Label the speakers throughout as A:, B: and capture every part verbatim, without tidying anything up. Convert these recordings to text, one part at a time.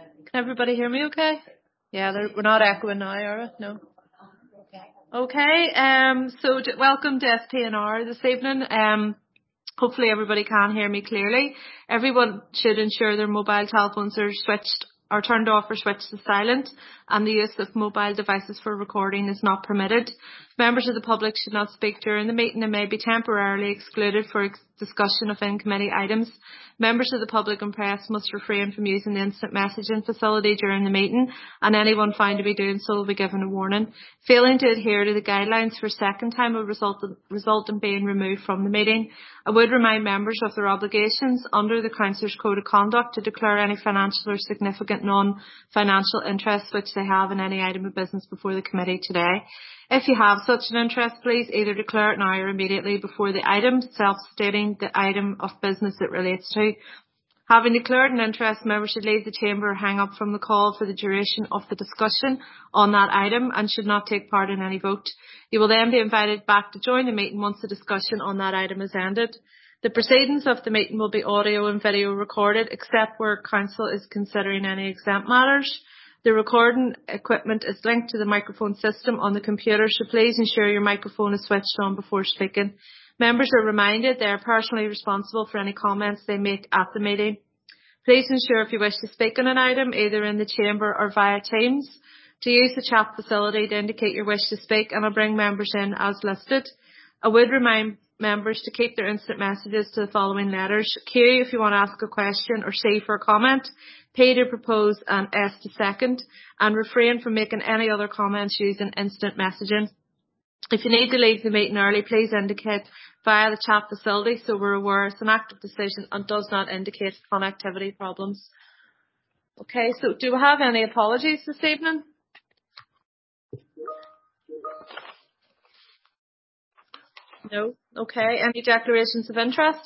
A: Can everybody hear me okay? Yeah, we're not echoing now, are we? No. Okay, um, so d- welcome to S P N R this evening. Um, hopefully everybody can hear me clearly. Everyone should ensure their mobile telephones are switched or turned off or switched to silent, and the use of mobile devices for recording is not permitted. Members of the public should not speak during the meeting and may be temporarily excluded for ex- discussion of in-committee items. Members of the public and press must refrain from using the instant messaging facility during the meeting, and anyone found to be doing so will be given a warning. Failing to adhere to the guidelines for a second time will result in, result in being removed from the meeting. I would remind members of their obligations under the Councillors' Code of Conduct to declare any financial or significant non-financial interests which they have in any item of business before the committee today. If you have such an interest, please either declare it now or immediately before the item, self-stating the item of business it relates to. Having declared an interest, members should leave the chamber or hang up from the call for the duration of the discussion on that item and should not take part in any vote. You will then be invited back to join the meeting once the discussion on that item is ended. The proceedings of the meeting will be audio and video recorded, except where Council is considering any exempt matters. The recording equipment is linked to the microphone system on the computer, so please ensure your microphone is switched on before speaking. Members are reminded they are personally responsible for any comments they make at the meeting. Please ensure if you wish to speak on an item, either in the chamber or via Teams, to use the chat facility to indicate your wish to speak, and I'll bring members in as listed. I would remind members to keep their instant messages to the following letters: Q if you want to ask a question, or C for a comment, P to propose, and S to second, and refrain from making any other comments using instant messaging. If you need to leave the meeting early, please indicate via the chat facility so we're aware it's an active decision and does not indicate connectivity problems. Okay, so do we have any apologies this evening? No. Okay, any declarations of interest?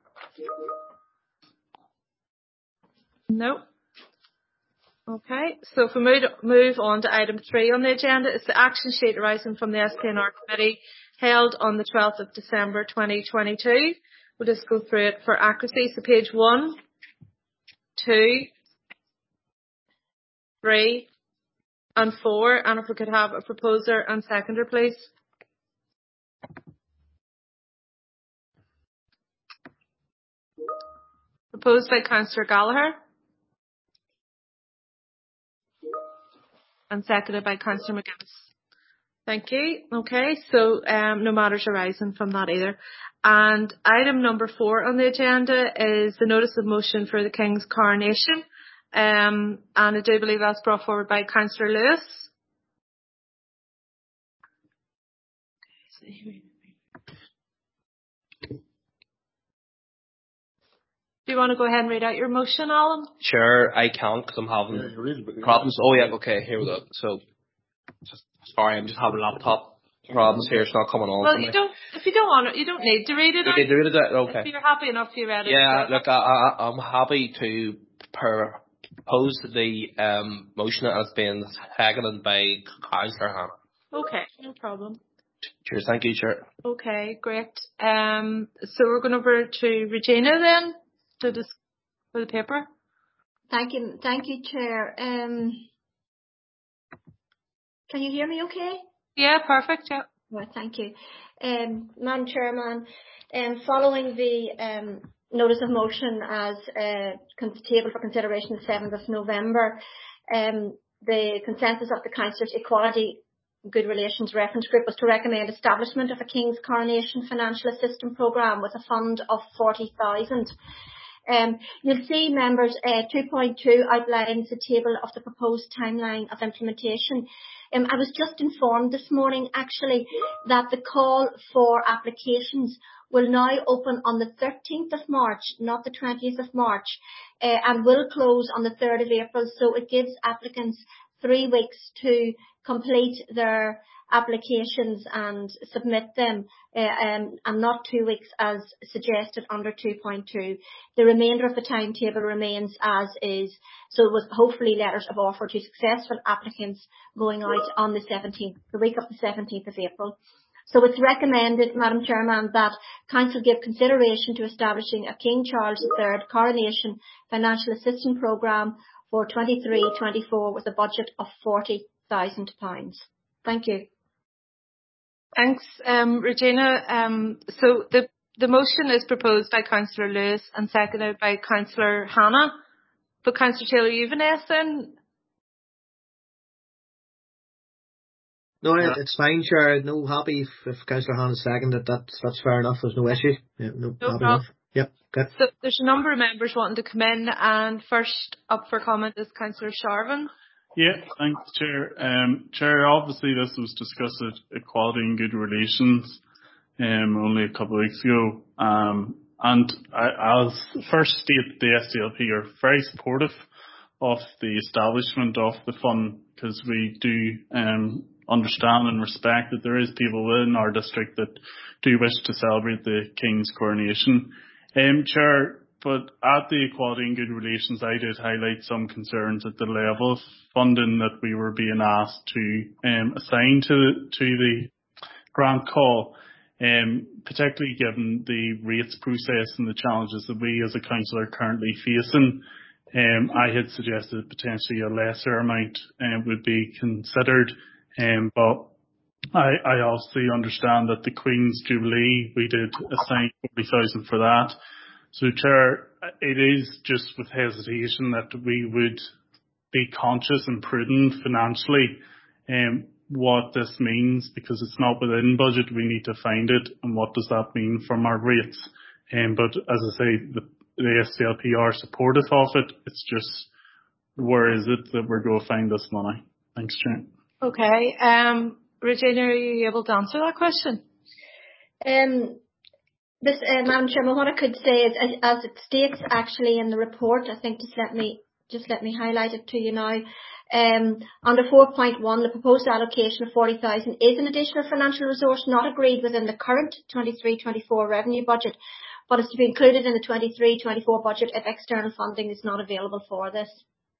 A: No. Okay, so if we move, move on to item three on the agenda, it's the action sheet arising from the S P N R committee held on the twelfth of December twenty twenty-two. We'll just go through it for accuracy. So page one, two, three, and four. And if we could have a proposer and seconder, please. Proposed by Councillor Gallagher. And seconded by Councillor McGuinness. Thank you. Okay, so um, no matters arising from that either. And item number four on the agenda is the notice of motion for the King's coronation. Um, and I do believe that's brought forward by Councillor Lewis. Do you want to go ahead and read out your motion, Alan?
B: Sure, I can't because I'm having yeah, problems. Oh yeah, okay, here we go. So, just, sorry, I'm just having laptop problems here. It's not coming on.
A: Well, you don't. If you don't want it, you don't need to read it.
B: You need to read it. Okay.
A: If you're happy enough, you read it.
B: Yeah, look, I, I, I'm happy to propose the um, motion that has been seconded by Councillor Hannah.
A: Okay, no problem.
B: Cheers, thank you, Chair.
A: Okay, great. Um, so we're going over to Regina then to dis- for the paper.
C: Thank you, thank you, Chair. Um, can you hear me okay?
A: Yeah, perfect, yeah.
C: Right, thank you. Um, Madam Chairman, um, following the um, notice of motion as uh, tabled for consideration the seventh of November, um, the consensus of the Councillors Equality Good Relations Reference Group was to recommend establishment of a King's Coronation Financial Assistance Programme with a fund of forty thousand. Um, you'll see, members, uh, two point two outlines the table of the proposed timeline of implementation. Um, I was just informed this morning, actually, that the call for applications will now open on the thirteenth of March, not the twentieth of March, uh, and will close on the third of April. So it gives applicants three weeks to complete their applications and submit them, uh, um, and not two weeks as suggested under two point two. The remainder of the timetable remains as is, so with hopefully letters of offer to successful applicants going out on the seventeenth, the week of the seventeenth of April. So it's recommended, Madam Chairman, that Council give consideration to establishing a King Charles the third Coronation Financial Assistance Programme for twenty-three twenty-four with a budget of forty thousand pounds. Thank you.
A: Thanks, um, Regina. Um, so the, the motion is proposed by Councillor Lewis and seconded by Councillor Hannah. But Councillor Taylor, you have an S then?
D: No, it's fine, Chair. No, happy if, if Councillor Hannah seconded, that's, that's fair enough. There's no issue. Yeah, no,
A: No
D: happy
A: problem.
D: enough. Yep, okay.
A: So there's a number of members wanting to come in, and first up for comment is Councillor Sharvin.
E: Yeah, thanks, Chair. Um, Chair, obviously this was discussed at Equality and Good Relations um, only a couple of weeks ago. Um, and I, I'll first state the S D L P are very supportive of the establishment of the fund, because we do um, understand and respect that there is people within our district that do wish to celebrate the King's coronation. Um, Chair, but at the Equality and Good Relations, I did highlight some concerns at the level of funding that we were being asked to um, assign to, to the grant call, um, particularly given the rates process and the challenges that we as a council are currently facing. Um, I had suggested potentially a lesser amount um, would be considered, um, but I, I also understand that the Queen's Jubilee, we did assign forty thousand for that. So, Chair, it is just with hesitation that we would be conscious and prudent financially um, what this means, because it's not within budget. We need to find it, and what does that mean from our rates. Um, but as I say, the, the S D L P are supportive of it. It's just, where is it that we're going to find this money? Thanks, Chair.
A: Okay. Um, Regina, are you able to answer that question?
C: Um, This, uh, Madam Chairman, what I could say is, as, as it states actually in the report, I think just let me just let me highlight it to you now. Um, under four point one, the proposed allocation of forty thousand is an additional financial resource not agreed within the current twenty-three twenty-four revenue budget, but is to be included in the twenty-three twenty-four budget if external funding is not available for this.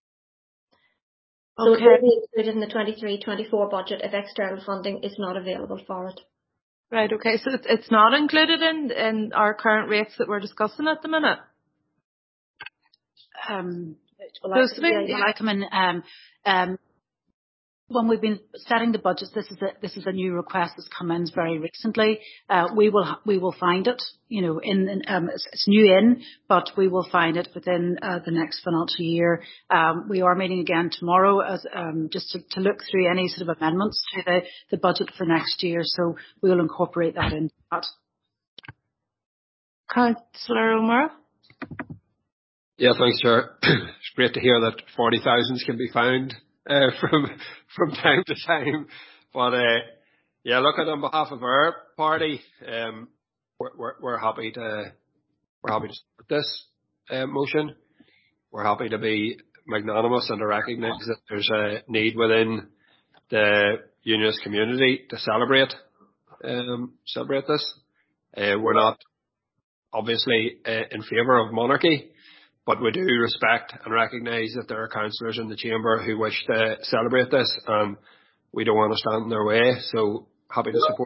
C: So
A: Okay.
C: it will be included in the twenty-three twenty-four budget if external funding is not available for it.
A: Right, okay. So it's, it's not included in, in our current rates that we're discussing at the minute?
F: Um, will, I,
A: yeah,
F: will I come in? Um, um, when we've been setting the budgets, this is a this is a new request that's come in very recently. Uh, we will we will find it, you know, in, in um, it's, it's new in, but we will find it within uh, the next financial year. Um, we are meeting again tomorrow as um, just to, to look through any sort of amendments to the, the budget for next year. So we will incorporate that into that.
A: Councillor O'Meara?
G: Yeah, thanks, Chair. It's great to hear that forty thousands can be found uh, from from time to time. But uh, yeah, look, on behalf of our party, um, we're, we're we're happy to we're happy to support this uh, motion. We're happy to be magnanimous and to recognise that there's a need within the unionist community to celebrate um, celebrate this. Uh, we're not obviously uh, in favour of monarchy, but we do respect and recognise that there are councillors in the chamber who wish to celebrate this, and we don't want to stand in their way. So happy to support.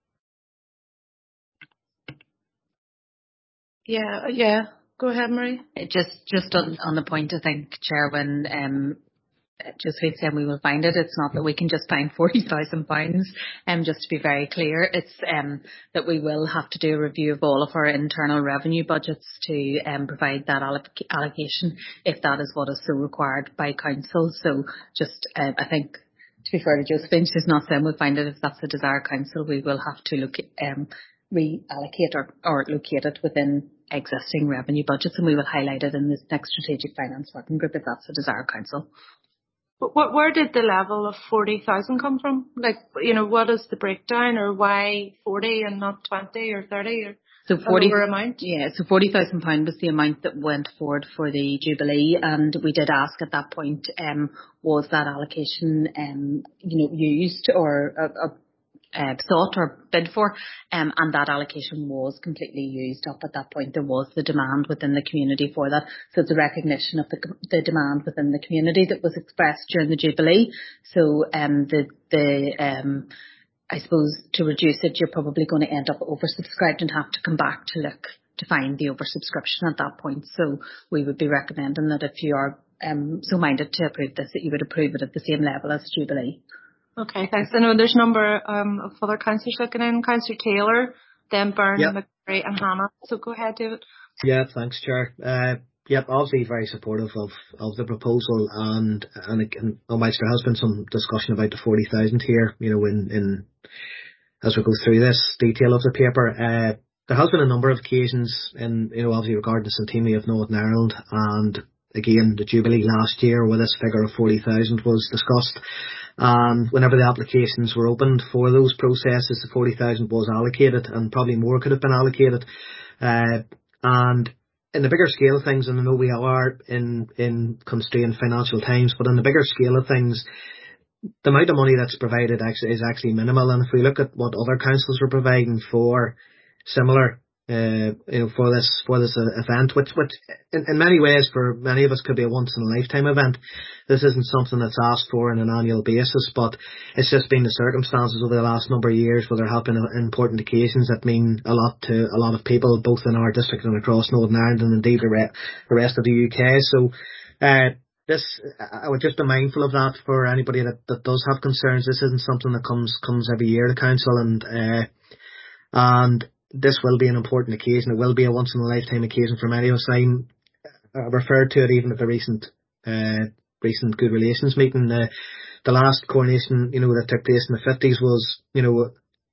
A: Yeah, yeah. Go ahead, Marie.
H: Just, just on, on the point, I think, Chair, when um, just we said we will find it. It's not that we can just find forty thousand pounds. Um, just to be very clear, it's um that we will have to do a review of all of our internal revenue budgets to um provide that alloc- allocation if that is what is so required by council. So just uh, I think, to be fair to Josephine, she's not saying we'll find it. If that's the desired council, we will have to look at, um reallocate or, or locate it within existing revenue budgets, and we will highlight it in this next strategic finance working group if that's the desired council.
A: But what, where did the level of forty thousand come from? Like, you know, what is the breakdown, or why forty and not twenty or thirty or
H: so forty
A: a lower amount?
H: Yeah, so forty thousand pounds was the amount that went forward for the Jubilee, and we did ask at that point, um, was that allocation, um, you know, used or uh, uh, Uh, sought or bid for, um, and that allocation was completely used up at that point. There was the demand within the community for that, so it's a recognition of the, the demand within the community that was expressed during the Jubilee. So um, the the um, I suppose to reduce it, you're probably going to end up oversubscribed and have to come back to look to find the oversubscription at that point. So we would be recommending that if you are
F: um, so minded to approve this, that you would approve it at the same level as Jubilee.
A: Okay, thanks. I know there's a number um, of other councillors looking in. Councillor Taylor, then Byrne, yep. McCreary and Hannah. So go ahead, David.
D: Yeah, thanks, Chair. Uh, yep, obviously very supportive of, of the proposal, and and, and whilst there has been some discussion about the forty thousand here, you know, in, in as we go through this detail of the paper, uh, there has been a number of occasions in, you know, obviously regarding the centenary of Northern Ireland, and again the Jubilee last year where this figure of forty thousand was discussed. And whenever the applications were opened for those processes, the forty thousand was allocated, and probably more could have been allocated. Uh, and in the bigger scale of things, and I know we are in, in constrained financial times, but in the bigger scale of things, the amount of money that's provided actually is actually minimal. And if we look at what other councils are providing for similar, uh, you know, for this for this uh, event, which, which in, in many ways for many of us could be a once in a lifetime event. This isn't something that's asked for on an annual basis, but it's just been the circumstances over the last number of years where there have been important occasions that mean a lot to a lot of people, both in our district and across Northern Ireland, and indeed the, re- the rest of the U K. So, uh, this, I would just be mindful of that for anybody that, that does have concerns. This isn't something that comes comes every year to council, and uh, and this will be an important occasion. It will be a once in a lifetime occasion for many of us. I uh, referred to it even at the recent uh, recent Good Relations meeting. Uh, the last coronation, you know, that took place in the fifties was, you know,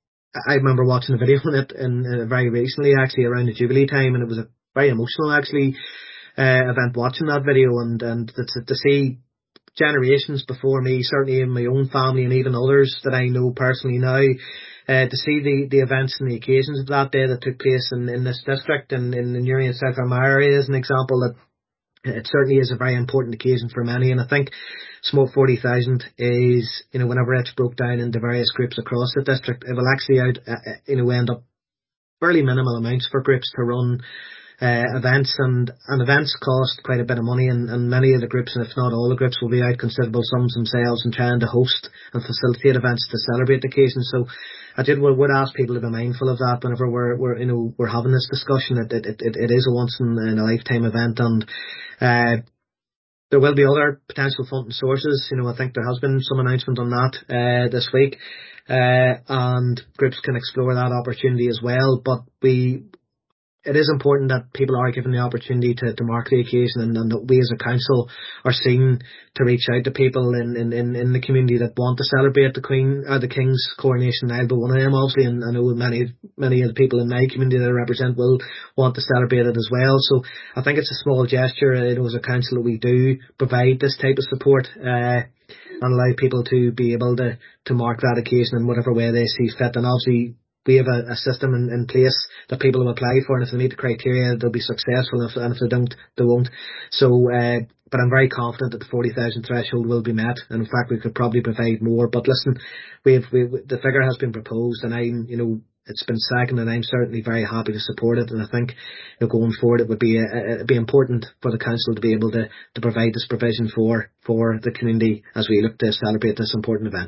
D: I remember watching a video on it in, uh, very recently, actually around the Jubilee time, and it was a very emotional actually uh, event watching that video, and and to, to see generations before me, certainly in my own family and even others that I know personally now, uh, to see the, the events and the occasions of that day that took place in, in this district and in the Newry and South Armagh area is an example that it certainly is a very important occasion for many. And I think small forty thousand is, you know, whenever it's broke down into various groups across the district, it will actually out, uh, you know, end up fairly minimal amounts for groups to run Uh, events, and, and events cost quite a bit of money, and, and many of the groups, and if not all the groups, will be out considerable sums themselves in trying to host and facilitate events to celebrate the occasion. So I did would, would ask people to be mindful of that whenever we're, we're you know we're having this discussion. It it it, it is a once in, in a lifetime event, and uh, there will be other potential funding sources. You know, I think there has been some announcement on that uh, this week, uh, and groups can explore that opportunity as well. But we. It is important that people are given the opportunity to, to mark the occasion, and, and that we as a council are seen to reach out to people in, in, in, in the community that want to celebrate the Queen or the King's coronation. I'll be one of them, obviously, and I know many many of the people in my community that I represent will want to celebrate it as well. So I think it's a small gesture, you know, as a council that we do provide this type of support uh, and allow people to be able to, to mark that occasion in whatever way they see fit. And obviously, we have a, a system in, in place that people will apply for, and if they meet the criteria, they'll be successful, and if, and if they don't, they won't. So, uh, but I'm very confident that the forty thousand threshold will be met, and in fact, we could probably provide more. But listen, we've, we the figure has been proposed, and I'm, you know, it's been seconded, and I'm certainly very happy to support it. And I think, you know, going forward, it would be a, a, it'd be important for the council to be able to, to provide this provision for for the community as we look to celebrate this important event.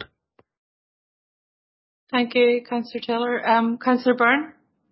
A: Thank you, Councillor Taylor. Um, Councillor Byrne?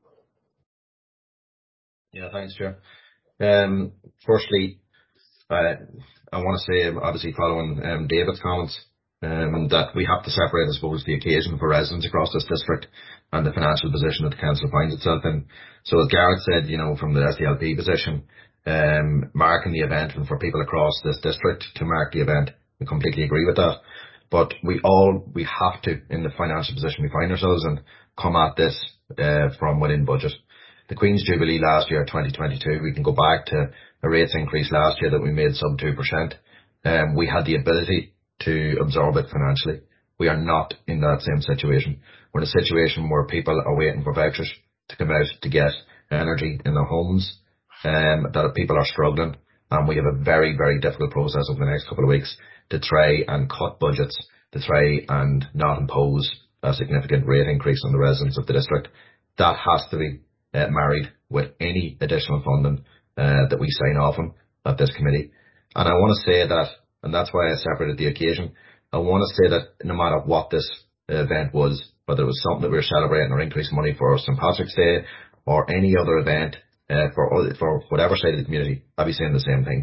I: Yeah, thanks, Chair. Um, firstly, uh, I want to say, obviously following um, David's comments, um, that we have to separate, I suppose, the occasion for residents across this district and the financial position that the council finds itself in. So as Gareth said, you know, from the S D L P position, um, marking the event, and for people across this district to mark the event, we completely agree with that. But we all, we have to, in the financial position we find ourselves in, come at this uh, from within budget. The Queen's Jubilee last year, twenty twenty-two, we can go back to a rates increase last year that we made sub two percent. Um, we had the ability to absorb it financially. We are not in that same situation. We're in a situation where people are waiting for vouchers to come out to get energy in their homes, um, that people are struggling, and we have a very, very difficult process over the next couple of weeks to try and cut budgets, to try and not impose a significant rate increase on the residents of the district. That has to be uh, married with any additional funding uh, that we sign off on at this committee. And I want to say that, and that's why I separated the occasion, I want to say that no matter what this event was, whether it was something that we were celebrating or increasing money for Saint Patrick's Day or any other event uh, for for whatever side of the community, I'll be saying the same thing.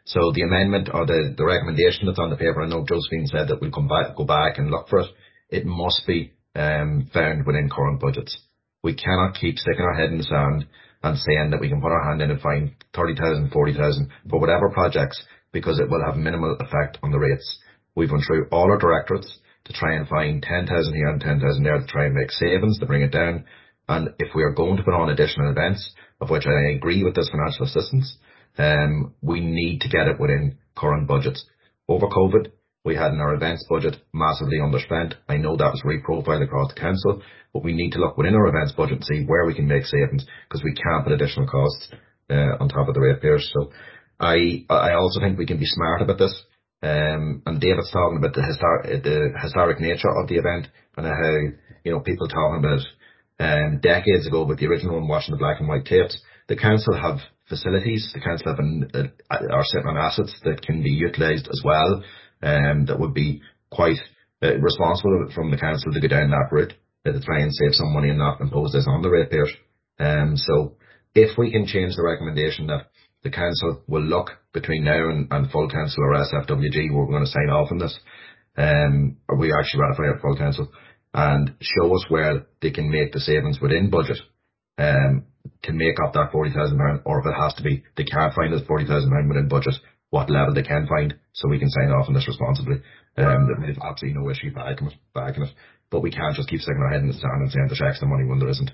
I: So the amendment or the, the recommendation that's on the paper, I know Josephine said that we'll come back, go back and look for it. It must be um, found within current budgets. We cannot keep sticking our head in the sand and saying that we can put our hand in and find thirty thousand, forty thousand for whatever projects, because it will have minimal effect on the rates. We've gone through all our directorates to try and find ten thousand here and ten thousand there to try and make savings, to bring it down. And if we are going to put on additional events, of which I agree with this financial assistance, um, we need to get it within current budgets. Over COVID, we had in our events budget massively underspent. I know that was reprofiled across the council, but we need to look within our events budget and see where we can make savings, because we can't put additional costs uh, on top of the ratepayers. So I I also think we can be smart about this. Um, and David's talking about the historic, the historic nature of the event, and how, you know, people talking about um, decades ago with the original one, watching the black and white tapes. The council have facilities, the council have an, uh, are sitting on assets that can be utilised as well, um, that would be quite uh, responsible from the council to go down that route, uh, to try and save some money and not impose this on the ratepayers. Um, so if we can change the recommendation that the council will look between now and, and full council or S F W G, we're going to sign off on this, um, or we actually ratify it full council, and show us where they can make the savings within budget, um, to make up that forty thousand pounds, or if it has to be, they can't find this forty thousand pounds within budget, what level they can find, so we can sign off on this responsibly. Um, we have absolutely no issue backing it, backing it, but we can't just keep sticking our head in the sand and saying there's extra money when there isn't.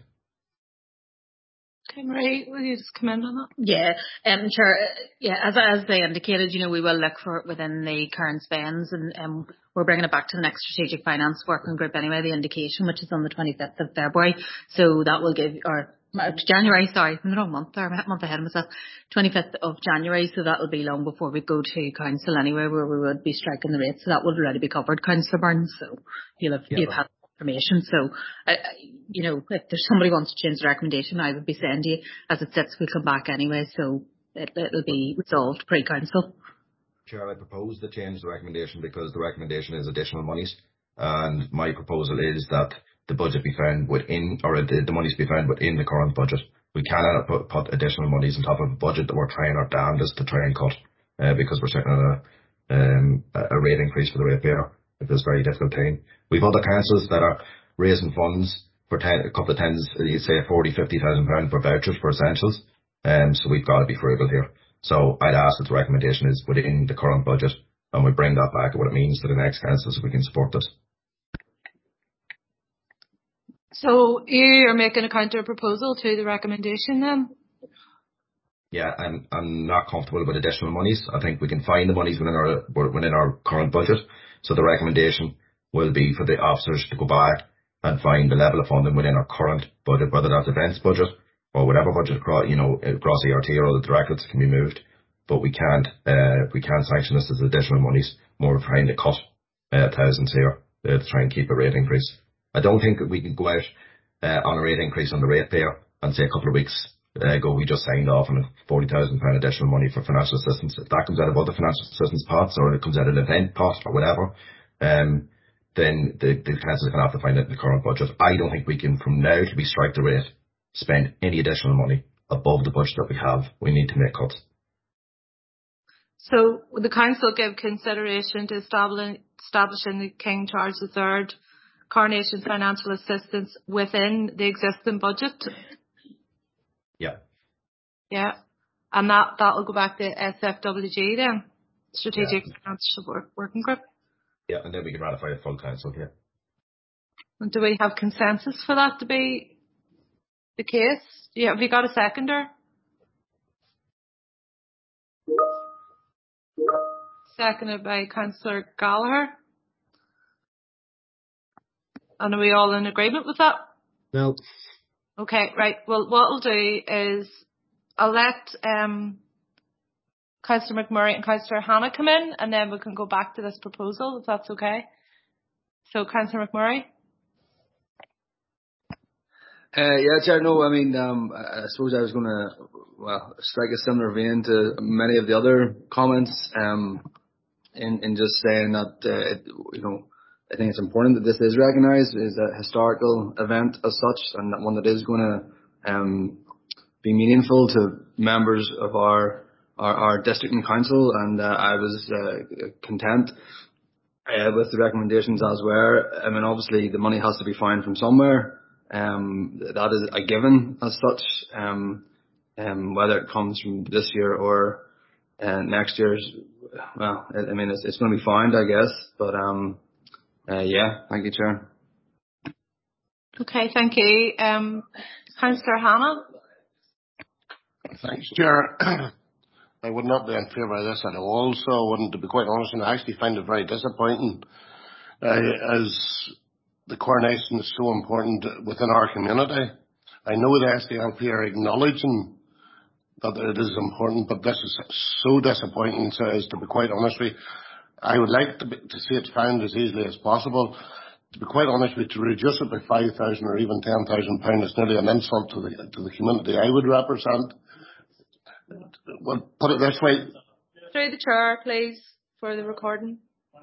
A: Okay, Marie, will you just comment on that?
H: Yeah, um, sure. Yeah, as as they indicated, you know, we will look for it within the current spends, and um, we're bringing it back to the next strategic finance working group anyway, the indication, which is on the twenty-fifth of February. So that will give, or uh, January, sorry, I'm the wrong month there, I'm a month ahead of myself, twenty-fifth of January, so that will be long before we go to council anyway, where we would be striking the rates, so that would already be covered, Councillor Burns, so you'll have, yeah. you've had information. So, uh, you know, if there's somebody who wants to change the recommendation, I would be saying to you, as it sits, we'll come back anyway, so it, it'll be resolved pre-council.
I: Chair, I propose to change the recommendation because the recommendation is additional monies, and my proposal is that the budget be found within, or the, the monies be found within the current budget. We cannot put, put additional monies on top of a budget that we're trying our damnedest to try and cut, uh, because we're sitting on a, um, a rate increase for the ratepayer at this very difficult time. We've other councils that are raising funds for ten, a couple of tens, you say forty, fifty thousand pounds for vouchers for essentials. Um, so we've got to be frugal here. So I'd ask that the recommendation is within the current budget, and we bring that back at what it means to the next council so we can support this.
A: So you are making a counter proposal to the recommendation then?
I: Yeah, I'm I'm not comfortable with additional monies. I think we can find the monies within our within our current budget. So the recommendation will be for the officers to go back and find the level of funding within our current budget, whether that's events budget or whatever budget across, you know, across E R T or other directorates can be moved. But we can't uh, we can't sanction this as additional monies. More of trying to cut uh, thousands here uh, to try and keep a rate increase. I don't think that we can go out uh, on a rate increase on the ratepayer and say a couple of weeks uh, ago we just signed off on a forty thousand pounds additional money for financial assistance. If that comes out of other financial assistance pots, or it comes out of an event pot or whatever, um, then the, the council is going to have to find it in the current budget. I don't think we can, from now to be strike the rate, spend any additional money above the budget that we have. We need to make cuts.
A: So would the council give consideration to establishing, establishing the King Charles the Third Coronation Financial Assistance within the existing budget?
I: Yeah.
A: Yeah. And that, that'll go back to S F W G then? Strategic yeah. Financial work, Working Group?
I: Yeah, and then we can ratify a full council, yeah.
A: And do we have consensus for that to be the case? Yeah, have you got a seconder? Seconded by Councillor Gallagher. And are we all in agreement with that?
D: No.
A: Okay, right. Well, what I'll do is I'll let um, Councillor McMurray and Councillor Hannah come in, and then we can go back to this proposal, if that's okay. So, Councillor McMurray.
J: Uh, yeah, Chair, no, I mean, um, I suppose I was going to, well, strike a similar vein to many of the other comments, um, in, in just saying that, uh, it, you know, I think it's important that this is recognised as a historical event as such, and one that is going to um, be meaningful to members of our our, our district and council, and uh, I was uh, content uh, with the recommendations as were. I mean, obviously the money has to be found from somewhere. Um, that is a given as such. Um, um, whether it comes from this year or uh, next year's, well, I, I mean, it's, it's going to be found, I guess. But um, uh, yeah, thank you, Chair.
A: Okay, thank you. Um, Councillor Hannah.
K: Thanks, Chair. I would not be in favour of this at all, so I wouldn't, to be quite honest, and I actually find it very disappointing, uh, as the coronation is so important within our community. I know the S D L P are acknowledging that it is important, but this is so disappointing, so as to be quite honest with you, I would like to, be, to see it found as easily as possible. To be quite honest with you, to reduce it by five thousand or even ten thousand pounds is nearly an insult to the, to the community I would represent. Well, put it this way.
A: Through the chair, please, for the recording.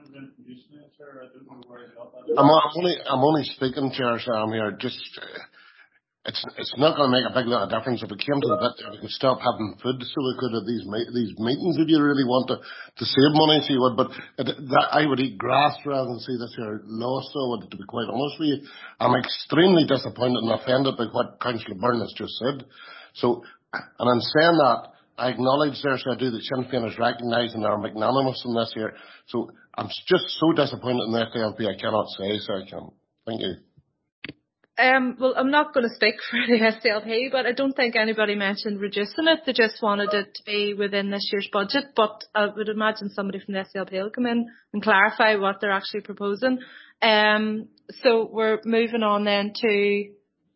K: I'm, I'm only, I'm only speaking, Chair, so I'm here. Just, uh, it's, it's not going to make a big lot of difference if it came to the bit that we could stop having food, so we could at these these meetings if you really want to to save money, so you would. But it, that I would eat grass rather than see this here lost. So, to be quite honest with you, I'm extremely disappointed and offended by what Councillor Byrne has just said. So, and I'm saying that. I acknowledge there, so I do, that Sinn Féin is recognising our magnanimous in this here. So I'm just so disappointed in the S D L P, I cannot say, so I can. Thank you.
A: Um, well, I'm not going to speak for the S D L P, but I don't think anybody mentioned reducing it. They just wanted it to be within this year's budget. But I would imagine somebody from the S D L P will come in and clarify what they're actually proposing. Um, so we're moving on then to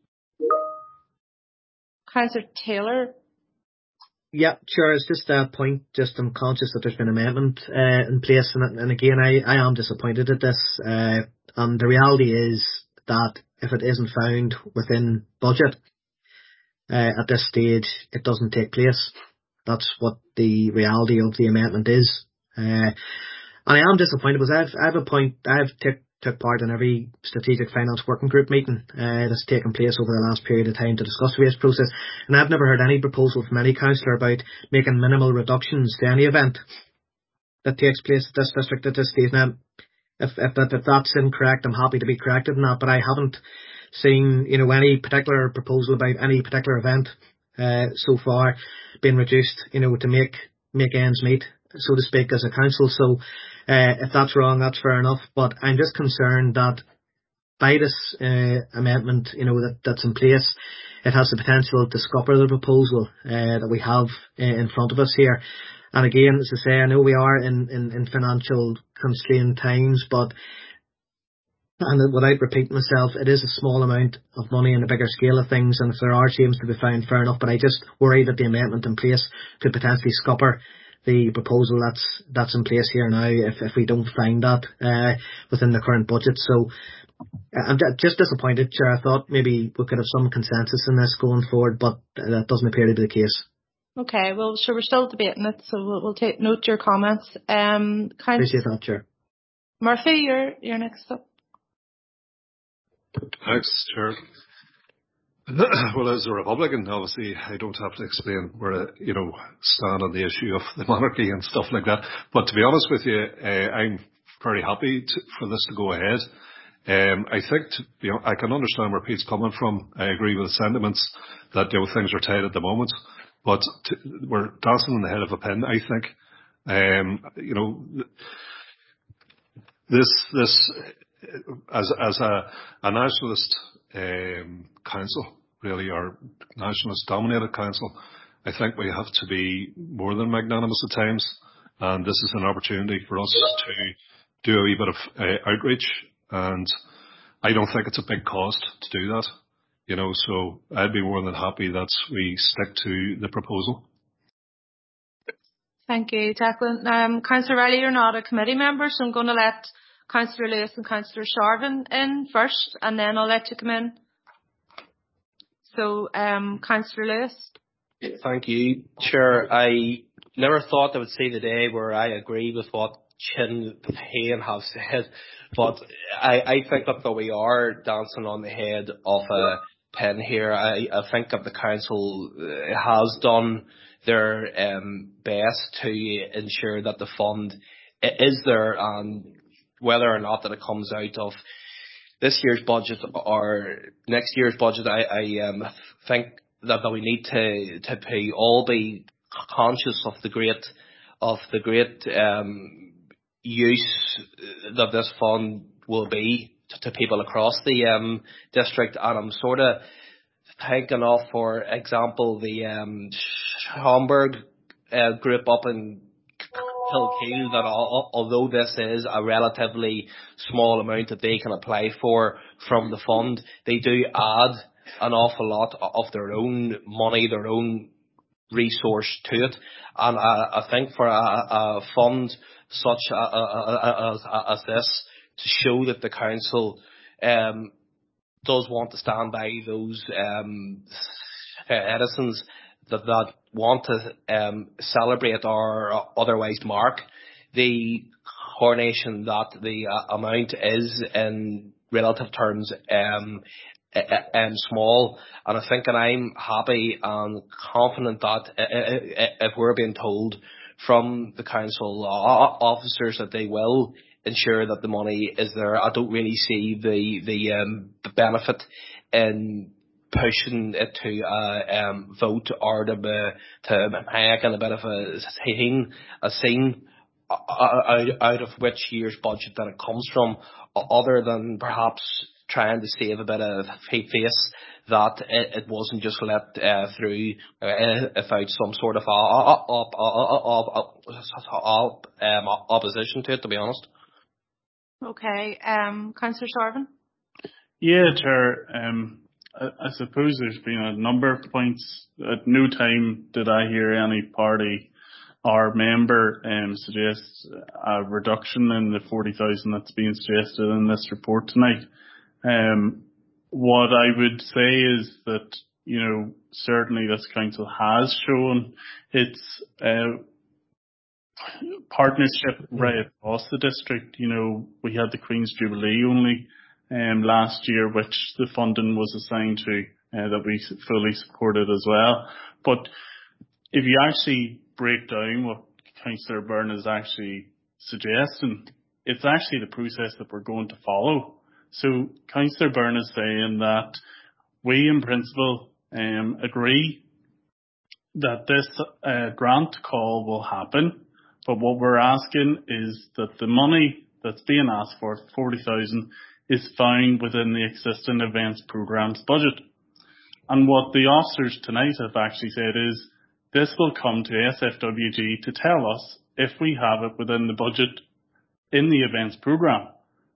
A: Councillor Taylor.
D: Yeah, sure. It's just a point. Just I'm conscious that there's been an amendment uh, in place, and, and again, I, I am disappointed at this. Uh, and the reality is that if it isn't found within budget uh, at this stage, it doesn't take place. That's what the reality of the amendment is. Uh, and I am disappointed because I've I've a point. I've took took part in every strategic finance working group meeting uh, that's taken place over the last period of time to discuss the waste process, and I've never heard any proposal from any councillor about making minimal reductions to any event that takes place at this district at this stage. Now, if if, that, if that's incorrect, I'm happy to be corrected in that, but I haven't seen, you know, any particular proposal about any particular event uh, so far being reduced, you know, to make make ends meet, so to speak, as a council. So uh, if that's wrong, that's fair enough. But I'm just concerned that by this uh, amendment, you know, that, that's in place, it has the potential to scupper the proposal uh, that we have uh, in front of us here. And again, as I say, I know we are in, in, in financial constrained times, but, and without repeating myself, it is a small amount of money in the bigger scale of things, and if there are savings to be found, fair enough. But I just worry that the amendment in place could potentially scupper the proposal that's that's in place here now if, if we don't find that uh, within the current budget. So I'm just disappointed, Chair. I thought maybe we could have some consensus in this going forward, but that doesn't appear to be the case.
A: Okay, well, sure, we're still debating it, so we'll, we'll take note your comments. Um,
D: Appreciate that, Chair.
A: Murphy, you're you're next up.
L: Thanks, Chair. Well, as a Republican, obviously, I don't have to explain where I, you know, stand on the issue of the monarchy and stuff like that. But to be honest with you, uh, I'm very happy to, for this to go ahead. Um, I think, to, you know, I can understand where Pete's coming from. I agree with the sentiments that, you know, things are tight at the moment, but to, we're dancing on the head of a pin, I think. Um, you know, this, this, as, as a, a nationalist, um, council, really, our nationalist dominated council, I think we have to be more than magnanimous at times, and this is an opportunity for us to do a wee bit of uh, outreach, and I don't think it's a big cost to do that, you know, so I'd be more than happy that we stick to the proposal.
A: Thank you, Declan. Um, Councillor Riley, you're not a committee member, so I'm going to let Councillor Lewis and Councillor Sharvin in first, and then I'll let you come in. So, um, Councillor Lewis.
B: Thank you, Chair. I never thought I would see the day where I agree with what Sinn Féin have said, but I, I think that we are dancing on the head of a pin here. I, I think that the council has done their um, best to ensure that the fund is there, and whether or not that it comes out of this year's budget or next year's budget, I, I um, think that, that we need to to be, all be conscious of the great of the great um, use that this fund will be to, to people across the um, district. And I'm sort of thinking of, for example, the um, Schomburg uh, group up in Kilkeel, that al- although this is a relatively small amount that they can apply for from the fund, they do add an awful lot of their own money, their own resource to it. And I, I think for a, a fund such a, a, a, as this, to show that the council um, does want to stand by those um, citizens that, that want to um, celebrate or otherwise mark the coronation, that the uh, amount is in relative terms um, um, small. And I think, and I'm happy and confident that if we're being told from the council officers that they will ensure that the money is there, I don't really see the the, um, the benefit in pushing it to a um, vote or to be, to make a bit of a scene, a scene out, out of which year's budget that it comes from, other than perhaps trying to save a bit of face that it, it wasn't just let uh, through uh, without some sort of op, op, op, op, um, opposition to it, to be honest.
A: Okay, um, Councillor Sarvin.
E: Yeah, Chair. Um, I, I suppose there's been a number of points. At no time did I hear any party or member um, suggest a reduction in the forty thousand that's being suggested in this report tonight. Um, what I would say is that, you know, certainly this council has shown its uh, partnership right across the district. You know, we had the Queen's Jubilee only um, last year, which the funding was assigned to, uh, that we fully supported as well. But if you actually break down what Councillor Byrne is actually suggesting, it's actually the process that we're going to follow. So Councillor Byrne is saying that we in principle um, agree that this uh, grant call will happen, but what we're asking is that the money that's being asked for, forty thousand, is found within the existing events programme's budget. And what the officers tonight have actually said is this will come to S F W G to tell us if we have it within the budget in the events programme.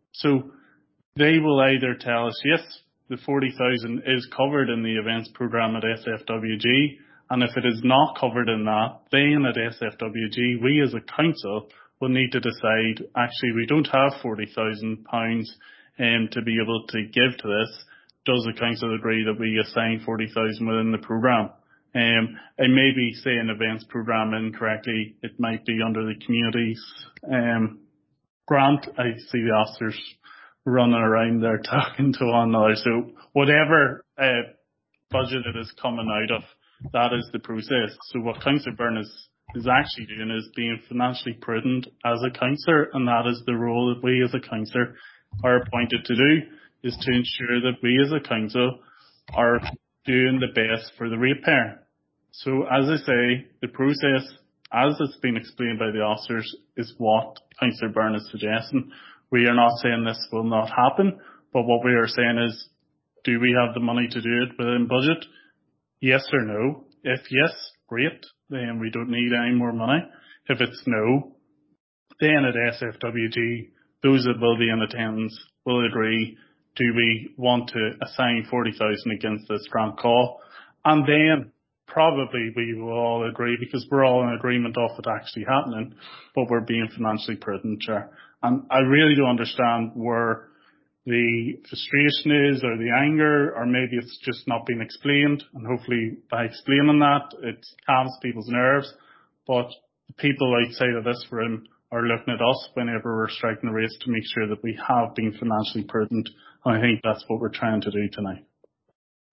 E: So they will either tell us, yes, the forty thousand is covered in the events programme at S F W G, and if it is not covered in that, then at S F W G, we as a council will need to decide, actually, we don't have forty thousand pounds um, to be able to give to this. Does the council agree that we assign forty thousand within the programme? Um, I may be saying events programme incorrectly. It might be under the communities um, grant. I see the officers running around there talking to one another. So whatever uh, budget it is coming out of, that is the process. So what Councillor Byrne is, is actually doing is being financially prudent as a councillor, and that is the role that we as a councillor are appointed to do, is to ensure that we as a council are doing the best for the ratepayer. So as I say, the process, as it's been explained by the officers, is what Councillor Byrne is suggesting. We are not saying this will not happen, but what we are saying is, do we have the money to do it within budget? Yes or no? If yes, great, then we don't need any more money. If it's no, then at S F W G, those that will be in attendance will agree, do we want to assign forty thousand against this grant call? And then probably we will all agree, because we're all in agreement of it actually happening, but we're being financially prudent, Chair. And I really don't understand where the frustration is, or the anger, or maybe it's just not been explained, and hopefully by explaining that it calms people's nerves. But the people outside of this room are looking at us whenever we're striking a race to make sure that we have been financially prudent, and I think that's what we're trying to do tonight.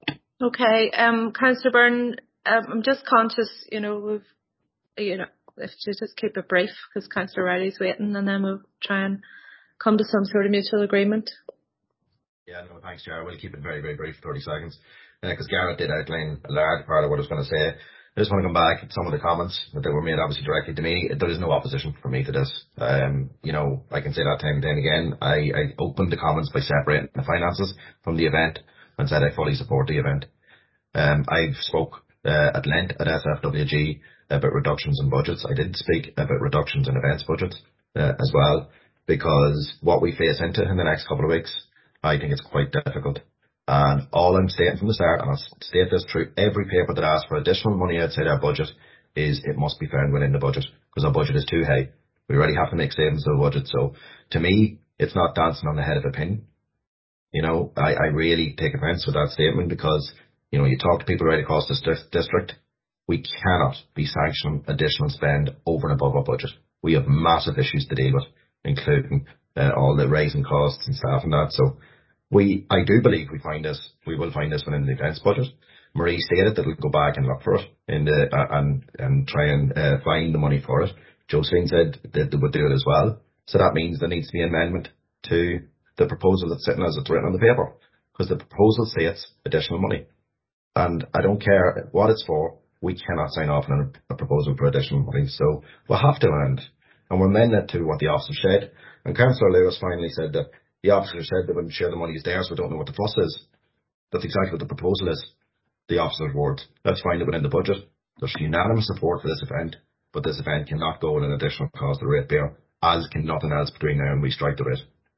A: Okay, um, Councillor Byrne, um, I'm just conscious, you know, we've, you know, if you just keep it brief, because Councillor Riley's waiting, and then we'll try and come to some sort of mutual agreement.
I: Yeah, no, thanks, Chair. We'll keep it very, very brief, thirty seconds, because uh, Garrett did outline a large part of what I was going to say. I just want to come back at some of the comments that were made, obviously directly to me. There is no opposition for me to this. Um, you know, I can say that time and time again. I, I opened the comments by separating the finances from the event and said I fully support the event. Um, I've spoke uh, at length at S F W G about reductions in budgets. I did speak about reductions in events budgets uh, as well, because what we face into in the next couple of weeks, I think it's quite difficult. And all I'm stating from the start, and I'll state this through every paper that asks for additional money outside our budget, is it must be found within the budget, because our budget is too high. We already have to make savings to the budget. So to me, it's not dancing on the head of a pin. You know, I, I really take offence with that statement, because, you know, you talk to people right across this district, we cannot be sanctioning additional spend over and above our budget. We have massive issues to deal with, including uh, all the rising costs and staff and that. So we, I do believe we find this, we will find this within the events budget. Marie stated that we'll go back and look for it in the, uh, and, and try and uh, find the money for it. Josephine said that they would do it as well. So that means there needs to be an amendment to the proposal that's sitting as it's written on the paper, because the proposal states additional money. And I don't care what it's for, we cannot sign off on a, a proposal for additional money. So we'll have to amend. And we're amending it to what the officer said. And Councillor Lewis finally said that the officer said they wouldn't share the money is there, so we don't know what the fuss is. That's exactly what the proposal is. The officer's words. Let's find it within the budget. There's unanimous support for this event, but this event cannot go with an additional cost of the ratepayer, as can nothing else between now and we strike the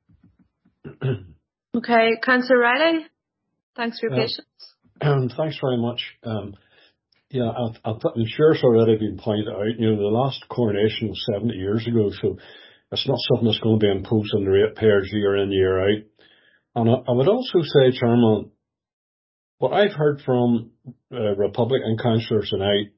I: rate.
A: Okay, Councillor Riley, thanks for your
M: um,
A: patience.
M: Um, thanks very much. Um, yeah, I've, I've, I'm sure it's already been pointed out. You know, the last coronation was seventy years ago, so it's not something that's going to be imposed on the ratepayers year in, year out. And I, I would also say, Chairman, what I've heard from uh, Republican councillors tonight,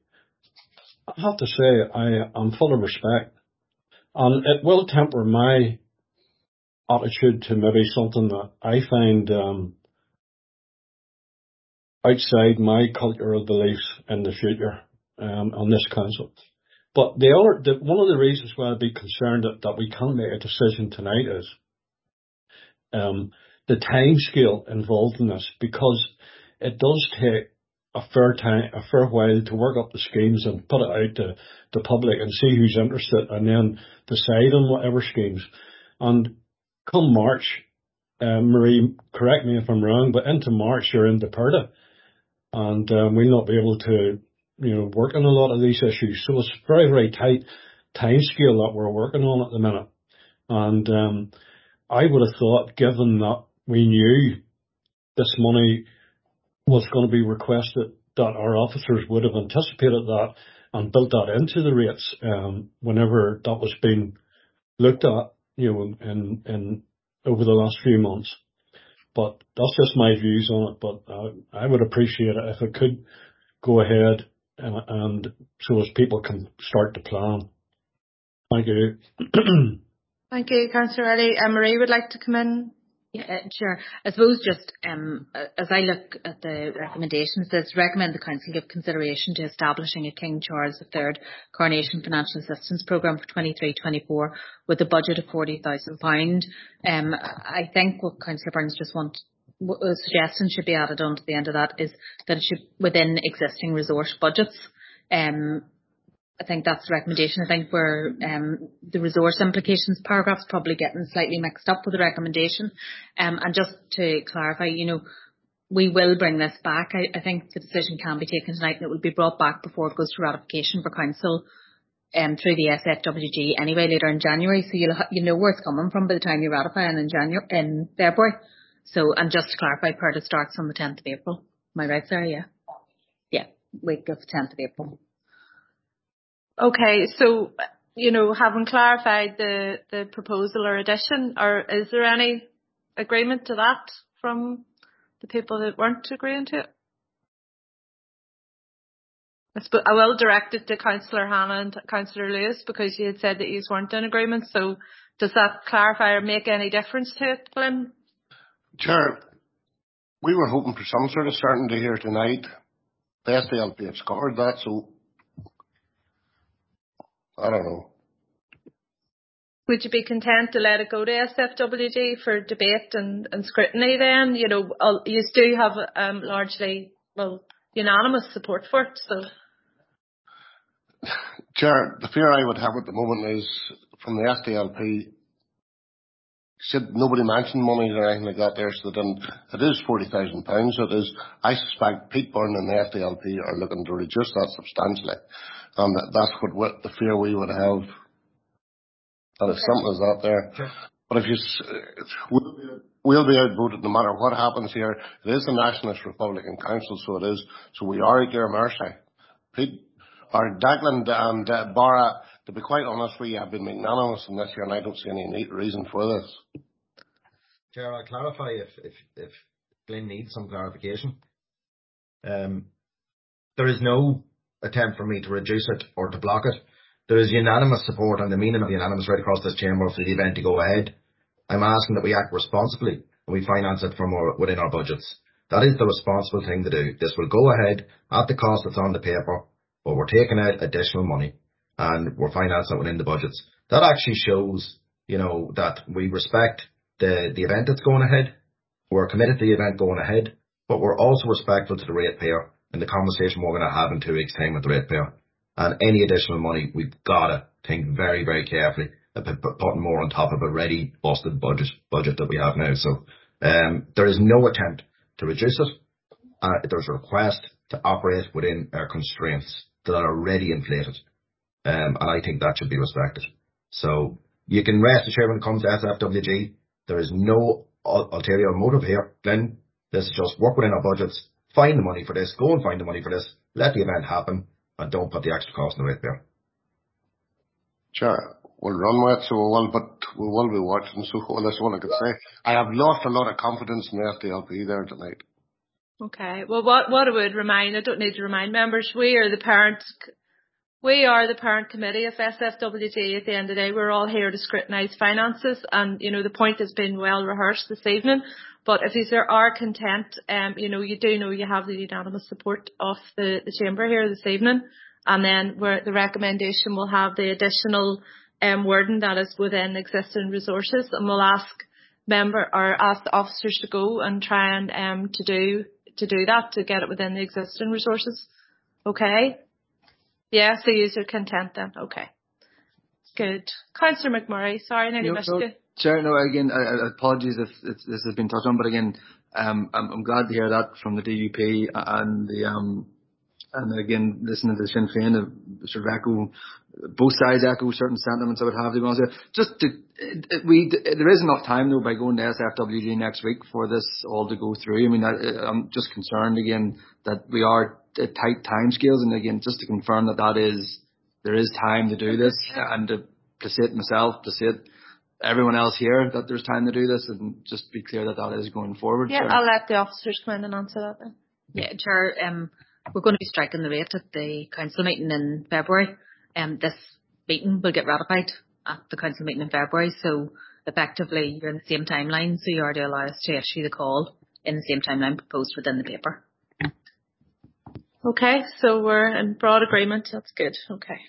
M: I have to say I am full of respect, and it will temper my attitude to maybe something that I find um, outside my cultural beliefs in the future um, on this council. But the other, the, one of the reasons why I'd be concerned that, that we can't make a decision tonight is um, the time scale involved in this, because it does take a fair time, a fair while to work up the schemes and put it out to the public and see who's interested, and then decide on whatever schemes. And come March, uh, Marie, correct me if I'm wrong, but into March you're into PERDA, and um, we'll not be able to, you know, work on a lot of these issues. So it's a very, very tight time scale that we're working on at the minute. And um, I would have thought, given that we knew this money was going to be requested, that our officers would have anticipated that and built that into the rates um, whenever that was being looked at, you know, in, in over the last few months. But that's just my views on it. But uh, I would appreciate it if it could go ahead and, and so as people can start to plan. Thank you.
A: Thank you, Councillor Riley. Uh, Marie would like to come in.
H: Yeah, uh, sure. I suppose just um, as I look at the recommendations, it's recommend the Council give consideration to establishing a King Charles the third Coronation Financial Assistance Programme for twenty-three twenty-four with a budget of forty thousand pounds. Um, I think what Councillor Burns just wants, a suggestion should be added on to the end of that is that it should within existing resource budgets. Um, I think that's the recommendation. I think where um, the resource implications paragraph's probably getting slightly mixed up with the recommendation. Um, and just to clarify, you know, we will bring this back. I, I think the decision can be taken tonight and it will be brought back before it goes to ratification for Council um, through the S F W G anyway later in January. So you'll ha- you know where it's coming from by the time you ratify it in January, in February. So, and just to clarify, PERDA starts on the tenth of April. Am I right, Sarah? Yeah. Yeah, week of tenth of April.
A: Okay, so, you know, having clarified the, the proposal or addition, or is there any agreement to that from the people that weren't agreeing to it? I, sp- I will direct it to Councillor Hanna and Councillor Lewis because you had said that you weren't in agreement. So does that clarify or make any difference to it, Glenn?
K: Chair, we were hoping for some sort of certainty here tonight. The S D L P have scored that, so I don't know.
A: Would you be content to let it go to S F W G for debate and, and scrutiny then? You know, you do have um, largely, well, unanimous support for it, so.
K: Chair, the fear I would have at the moment is from the S D L P, should nobody mention money or anything like that there, so then it is forty thousand pounds. So it is, I suspect Pete Byrne and the S D L P are looking to reduce that substantially. And that, that's what, what the fear we would have. And it's simple as that there. Sure. But if you, we'll be, we'll be outvoted no matter what happens here. It is a Nationalist Republican Council, so it is. So we are at your mercy. Pete, or Declan and uh, Barra, to be quite honest, we have been magnanimous in this year, and I don't see any neat reason for this.
I: Chair, I'll clarify if, if, if Glenn needs some clarification. Um, there is no attempt for me to reduce it or to block it. There is unanimous support, and the meaning of unanimous right across this chamber for the event to go ahead. I'm asking that we act responsibly and we finance it from our, within our budgets. That is the responsible thing to do. This will go ahead at the cost that's on the paper, but we're taking out additional money and we're financing it within the budgets. That actually shows, you know, that we respect the, the event that's going ahead. We're committed to the event going ahead, but we're also respectful to the ratepayer and the conversation we're going to have in two weeks' time with the ratepayer. And any additional money, we've got to think very, very carefully about putting more on top of a ready, busted budget budget that we have now. So um, there is no attempt to reduce it. Uh, there's a request to operate within our constraints that are already inflated. Um, and I think that should be respected. So you can rest assured when it comes to S F W G, there is no ulterior motive here. Glenn, this is just work within our budgets, find the money for this, go and find the money for this, let the event happen, and don't put the extra cost in the ratepayer.
K: Sure, we'll run with it, so we will, but we will be watching, so well, that's what I could say. I have lost a lot of confidence in the S D L P there tonight.
A: Okay, well what, what I would remind, I don't need to remind members, we are the parent, we are the parent committee of S F W G at the end of the day. We're all here to scrutinise finances, and you know the point has been well rehearsed this evening. But if you are content, um, you know, you do know you have the unanimous support of the, the chamber here this evening. And then where the recommendation will have the additional um, wording that is within existing resources. And we'll ask member or ask the officers to go and try and um, to do to do that, to get it within the existing resources. Okay? Yeah, so you are content then. Okay. Good. Councillor McMurray, sorry, I nearly
J: no,
A: missed
J: no.
A: you.
J: Chair, no, again, I, I apologies if it's, this has been touched on, but again, um, I'm, I'm glad to hear that from the D U P and the, um, and again, listening to Sinn Féin, uh, sort of echo, both sides echo certain sentiments I would have to be honest with you. Just to, it, it, we, there is enough time though by going to S F W G next week for this all to go through. I mean, I, I'm just concerned again that we are at tight time scales, and again, just to confirm that that is, there is time to do this, and to, to say it myself, to say it everyone else here, that there's time to do this, and just be clear that that is going forward.
A: Yeah,
J: Chair.
A: I'll let the officers come in and answer that then.
H: Yeah, Chair, um, we're going to be striking the rate at the council meeting in February. Um, this meeting will get ratified at the council meeting in February, so effectively you're in the same timeline, so you are to allow us to issue the call in the same timeline proposed within the paper.
A: Okay, so we're in broad agreement. That's good. Okay.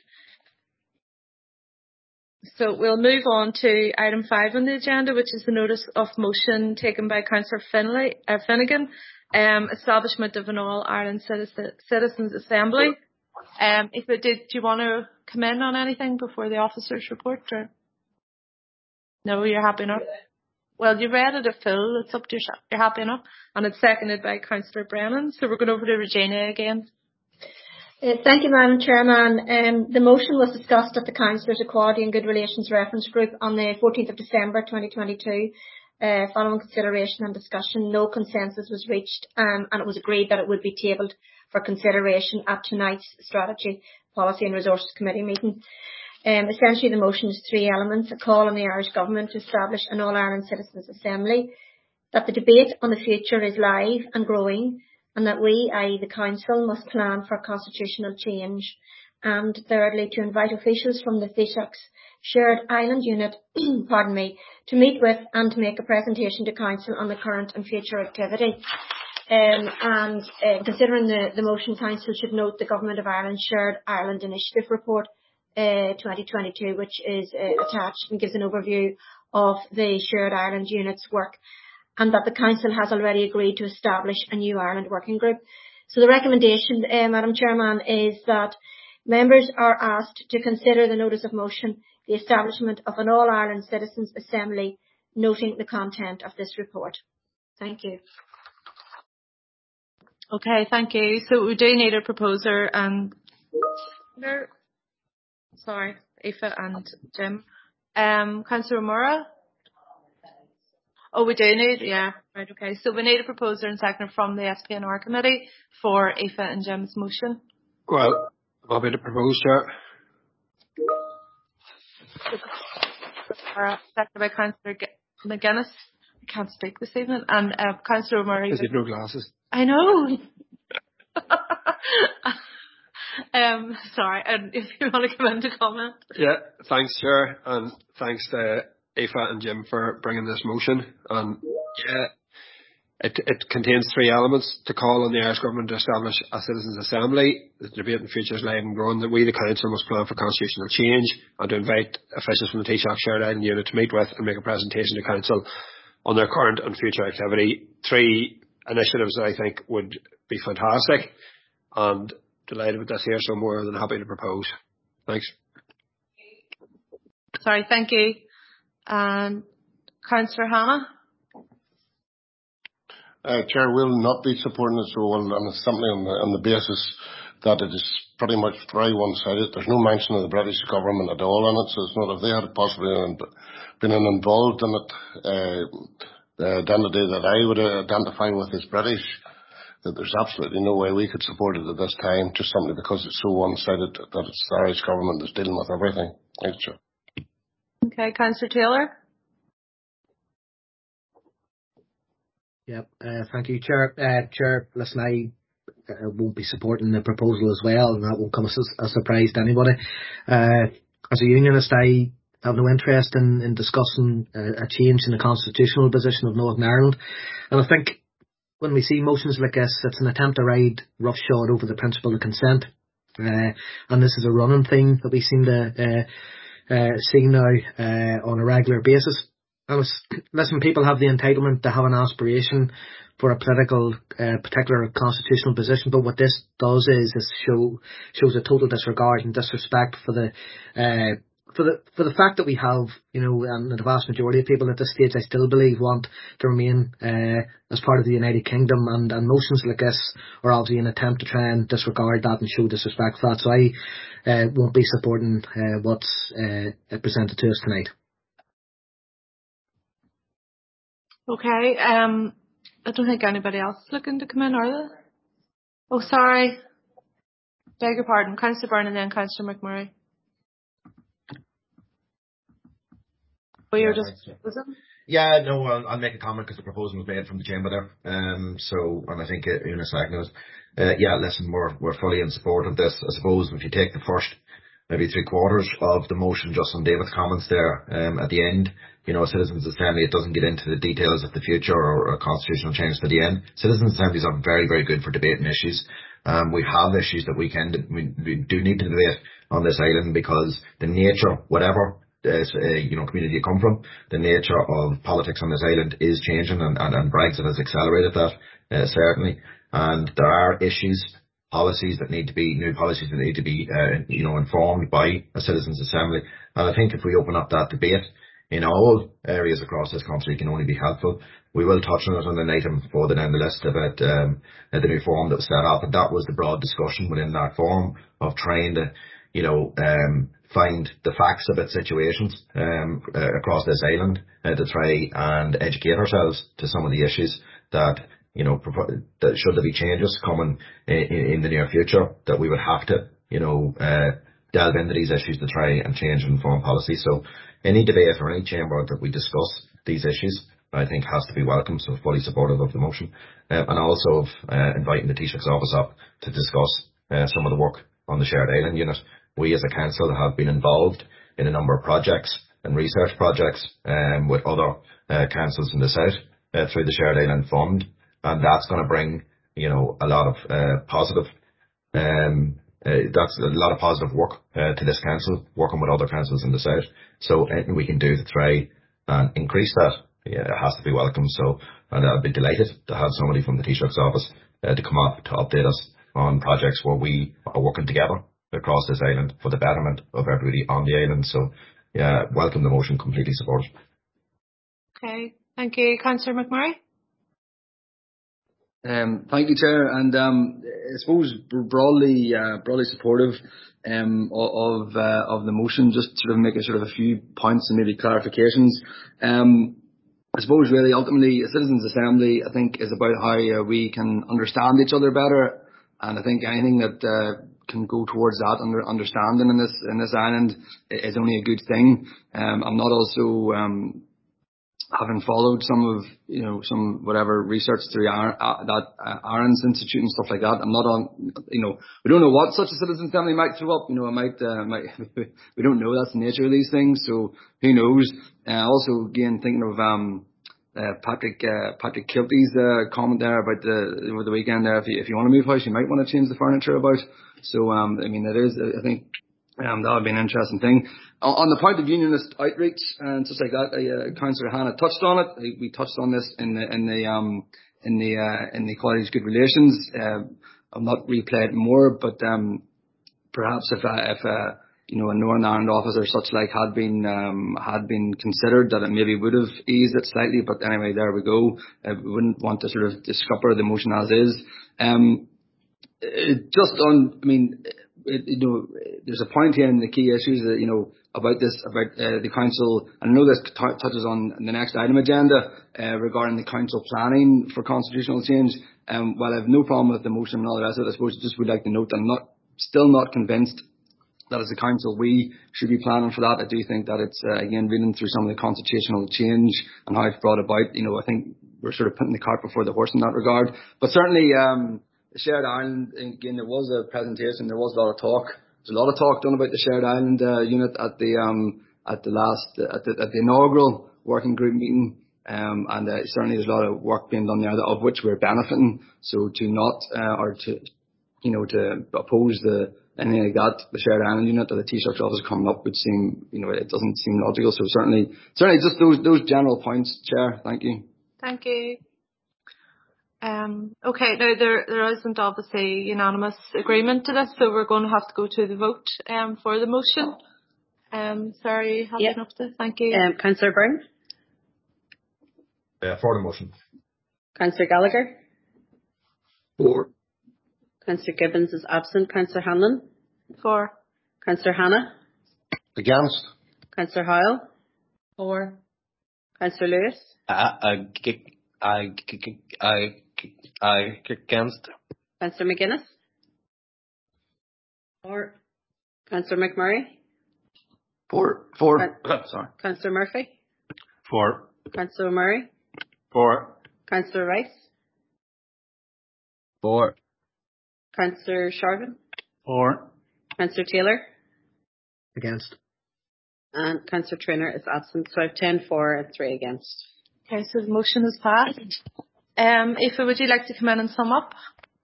A: So we'll move on to item five on the agenda, which is the notice of motion taken by Councillor Finlay, uh, Finnegan, um, establishment of an All Ireland Citizen, Citizens Assembly. Um, if it did, do you want to come in on anything before the officers report? Or? No, you're happy enough? Well, you read it at full. It's up to yourself. You're happy enough? And it's seconded by Councillor Brennan. So we're going over to Regina again.
C: Uh, thank you, Madam Chairman. Um, the motion was discussed at the Councillors Equality and Good Relations Reference Group on the fourteenth of December twenty twenty-two. Uh, following consideration and discussion, no consensus was reached, um, and it was agreed that it would be tabled for consideration at tonight's Strategy, Policy and Resources Committee meeting. Um, essentially, the motion is three elements: a call on the Irish Government to establish an All-Ireland Citizens Assembly, that the debate on the future is live and growing, and that we, that is the Council, must plan for constitutional change, and thirdly, to invite officials from the Taoiseach's Shared Island Unit pardon me, to meet with and to make a presentation to Council on the current and future activity. Um, and uh, considering the, the motion, Council should note the Government of Ireland Shared Ireland Initiative Report uh, twenty twenty-two, which is uh, attached and gives an overview of the Shared Ireland Unit's work, and that the Council has already agreed to establish a new Ireland working group. So the recommendation, uh, Madam Chairman, is that members are asked to consider the notice of motion, the establishment of an All-Ireland Citizens' Assembly, noting the content of this report. Thank you.
A: Okay, thank you. So we do need a proposer and... Sorry, Aoife and Jim. Um, Councillor O'Meara? Oh, we do need, yeah, right, okay. So we need a proposer and seconder from the S P N R committee for Aoife and Jim's motion.
G: Well, I'm happy to propose, Chair.
A: Seconded by Councillor McGuinness. I can't speak this evening. And uh, Councillor O'Meara.
G: Because you've no glasses.
A: I know. um, sorry, and if you want to come in to comment.
G: Yeah, thanks, Chair, and thanks to Aoife and Jim for bringing this motion. And yeah, it it contains three elements: to call on the Irish Government to establish a Citizens' Assembly, the debate in future is live and growing, that we, the Council, must plan for constitutional change, and to invite officials from the Taoiseach Shared Island Unit to meet with and make a presentation to Council on their current and future activity. Three initiatives that I think would be fantastic, and delighted with this here, so more than happy to propose. Thanks.
A: Sorry, thank you. And Councillor Hannah?
K: Uh, Chair, will not be supporting this role, and it's simply on the, on the basis that it is pretty much very one-sided. There's no mention of the British government at all in it, so it's not if they had possibly been involved in it. Uh, the identity that I would identify with is British. That there's absolutely no way we could support it at this time, just simply because it's so one-sided that it's the Irish government that's dealing with everything. Thanks, Chair.
A: Okay, Councillor Taylor.
D: Yep, uh, thank you, Chair. Uh, Chair, listen, I uh, won't be supporting the proposal as well, and that won't come as a surprise to anybody. Uh, as a unionist, I have no interest in, in discussing uh, a change in the constitutional position of Northern Ireland, and I think when we see motions like this, it's an attempt to ride roughshod over the principle of consent. Uh, and this is a running thing that we seem to uh, uh, see now uh, on a regular basis. And was, listen, people have the entitlement to have an aspiration for a political, uh, particular constitutional position, but what this does is, is show shows a total disregard and disrespect for the uh, For the for the fact that we have, you know, and the vast majority of people at this stage, I still believe, want to remain uh, as part of the United Kingdom, and, and motions like this are obviously an attempt to try and disregard that and show disrespect for that. So I uh, won't be supporting uh, what's uh, presented to us tonight.
A: Okay, um, I don't think anybody else is looking to come in, are they? Oh, sorry. Beg your pardon. Councillor Byrne and then Councillor McMurray. Oh, you're
I: yeah,
A: just, was it?
I: Yeah, no, I'll, I'll make a comment because the proposal was made from the chamber there. Um, so, and I think uh, Eunice knows. Uh, yeah, listen, we're, we're fully in support of this. I suppose if you take the first maybe three quarters of the motion, just on David's comments there, um, at the end, you know, Citizens' Assembly, it doesn't get into the details of the future or, or constitutional change to the end. Citizens' Assemblies are very, very good for debating issues. Um, we have issues that we can, we, we do need to debate on this island because the nature, whatever, Uh, you know, community you come from, the nature of politics on this island is changing, and, and, and Brexit has accelerated that, uh, certainly. And there are issues, policies that need to be, new policies that need to be, uh, you know, informed by a Citizens' Assembly. And I think if we open up that debate in all areas across this country, it can only be helpful. We will touch on it on an item further down the list about um, the new forum that was set up, and that was the broad discussion within that forum of trying to, you know, um, find the facts about situations um, uh, across this island uh, to try and educate ourselves to some of the issues that, you know, that should there be changes coming in, in the near future, that we would have to, you know, uh, delve into these issues to try and change and inform policy. So any debate or any chamber that we discuss these issues, I think, has to be welcome, so fully supportive of the motion. Um, and also of uh, inviting the Taoiseach's office up to discuss uh, some of the work on the Shared Island Unit. We as a council have been involved in a number of projects and research projects um, with other uh, councils in the south uh, through the Shared Island Fund. and that's going to bring, you know, a lot of uh, positive. Um, uh, that's a lot of positive work uh, to this council, working with other councils in the south. So anything we can do to try and increase that, yeah, it has to be welcome. So, and I'd be delighted to have somebody from the Taoiseach's office uh, to come up to update us on projects where we are working together across this island for the betterment of everybody on the island. So, yeah, welcome the motion, completely supported.
A: Okay, thank you. Councillor McMurray?
J: Um, thank you, Chair. And um, I suppose broadly, uh, broadly supportive um, of uh, of the motion. Just sort of make a sort of a few points and maybe clarifications. Um, I suppose really ultimately a citizens' assembly, I think, is about how uh, we can understand each other better, and I think anything that uh, can go towards that under understanding in this in this island is only a good thing. Um, I'm not also um, having followed some of, you know, some whatever research through Ar- uh, that uh, Aaron's Institute and stuff like that. I'm not on, you know, we don't know what such a citizen family might throw up. You know, it might, uh, might we don't know. That's the nature of these things. So who knows? Uh, also, again, thinking of um, uh, Patrick uh, Patrick Kilty's uh, comment there about the over the weekend there. If you if you want to move house, you might want to change the furniture about. So um, I mean, it is. I think. Um, that would be an interesting thing. On, on the point of unionist outreach and such like that, uh, Councillor Hannah touched on it. We touched on this in the in the um, in the uh, in the Equalities Good Relations. Uh, I'll not replay it more, but um, perhaps if uh, if uh, you know a Northern Ireland office or such like had been um, had been considered, that it maybe would have eased it slightly. But anyway, there we go. Uh, we wouldn't want to sort of scupper the motion as is. Um, it, just on, I mean. It, you know, there's a point here in the key issues that, you know, about this, about uh, the council, and I know this t- touches on the next item agenda uh, regarding the council planning for constitutional change. Um, while I have no problem with the motion and all the rest of it, I suppose I just would like to note I'm not, still not convinced that as a council we should be planning for that. I do think that it's, uh, again, reading through some of the constitutional change and how it's brought about, you know, I think we're sort of putting the cart before the horse in that regard. But certainly, um, the Shared Island, again, there was a presentation, there was a lot of talk. There's a lot of talk done about the Shared Island uh, unit at the um, at the last at the, at the inaugural working group meeting, um, and uh, certainly there's a lot of work being done there, of which we're benefiting. So to not uh, or to you know to oppose the anything like that, the Shared Island unit or the Taoiseach's office coming up would seem, you know, it doesn't seem logical. So certainly certainly just those those general points, Chair. Thank you.
A: Thank you. Um, okay, now there there isn't obviously unanimous agreement to this, so we're going to have to go to the vote um, for the motion. Um, sorry, have
N: yep.
A: enough to thank you.
N: Um, Councillor Byrne?
I: Uh, for the motion.
N: Councillor Gallagher?
L: For.
N: Councillor Gibbons is absent. Councillor Hanlon?
A: For.
N: Councillor Hannah?
K: Against.
N: Councillor Hoyle?
H: For.
N: Councillor Lewis?
B: I, I, I, I, I, against.
N: Councillor McGuinness?
H: For.
N: Councillor McMurray?
J: For. For.
N: Can-
J: Sorry.
N: Councillor Murphy?
L: For.
N: Councillor Murray?
L: For.
N: Councillor Rice?
J: For.
N: Councillor Sharvin?
E: For.
N: Councillor Taylor?
D: Against.
N: And Councillor Traynor is absent. So I have ten for and three against.
A: Okay, so the motion is passed. Um, Aoife, would you like to come in and sum up?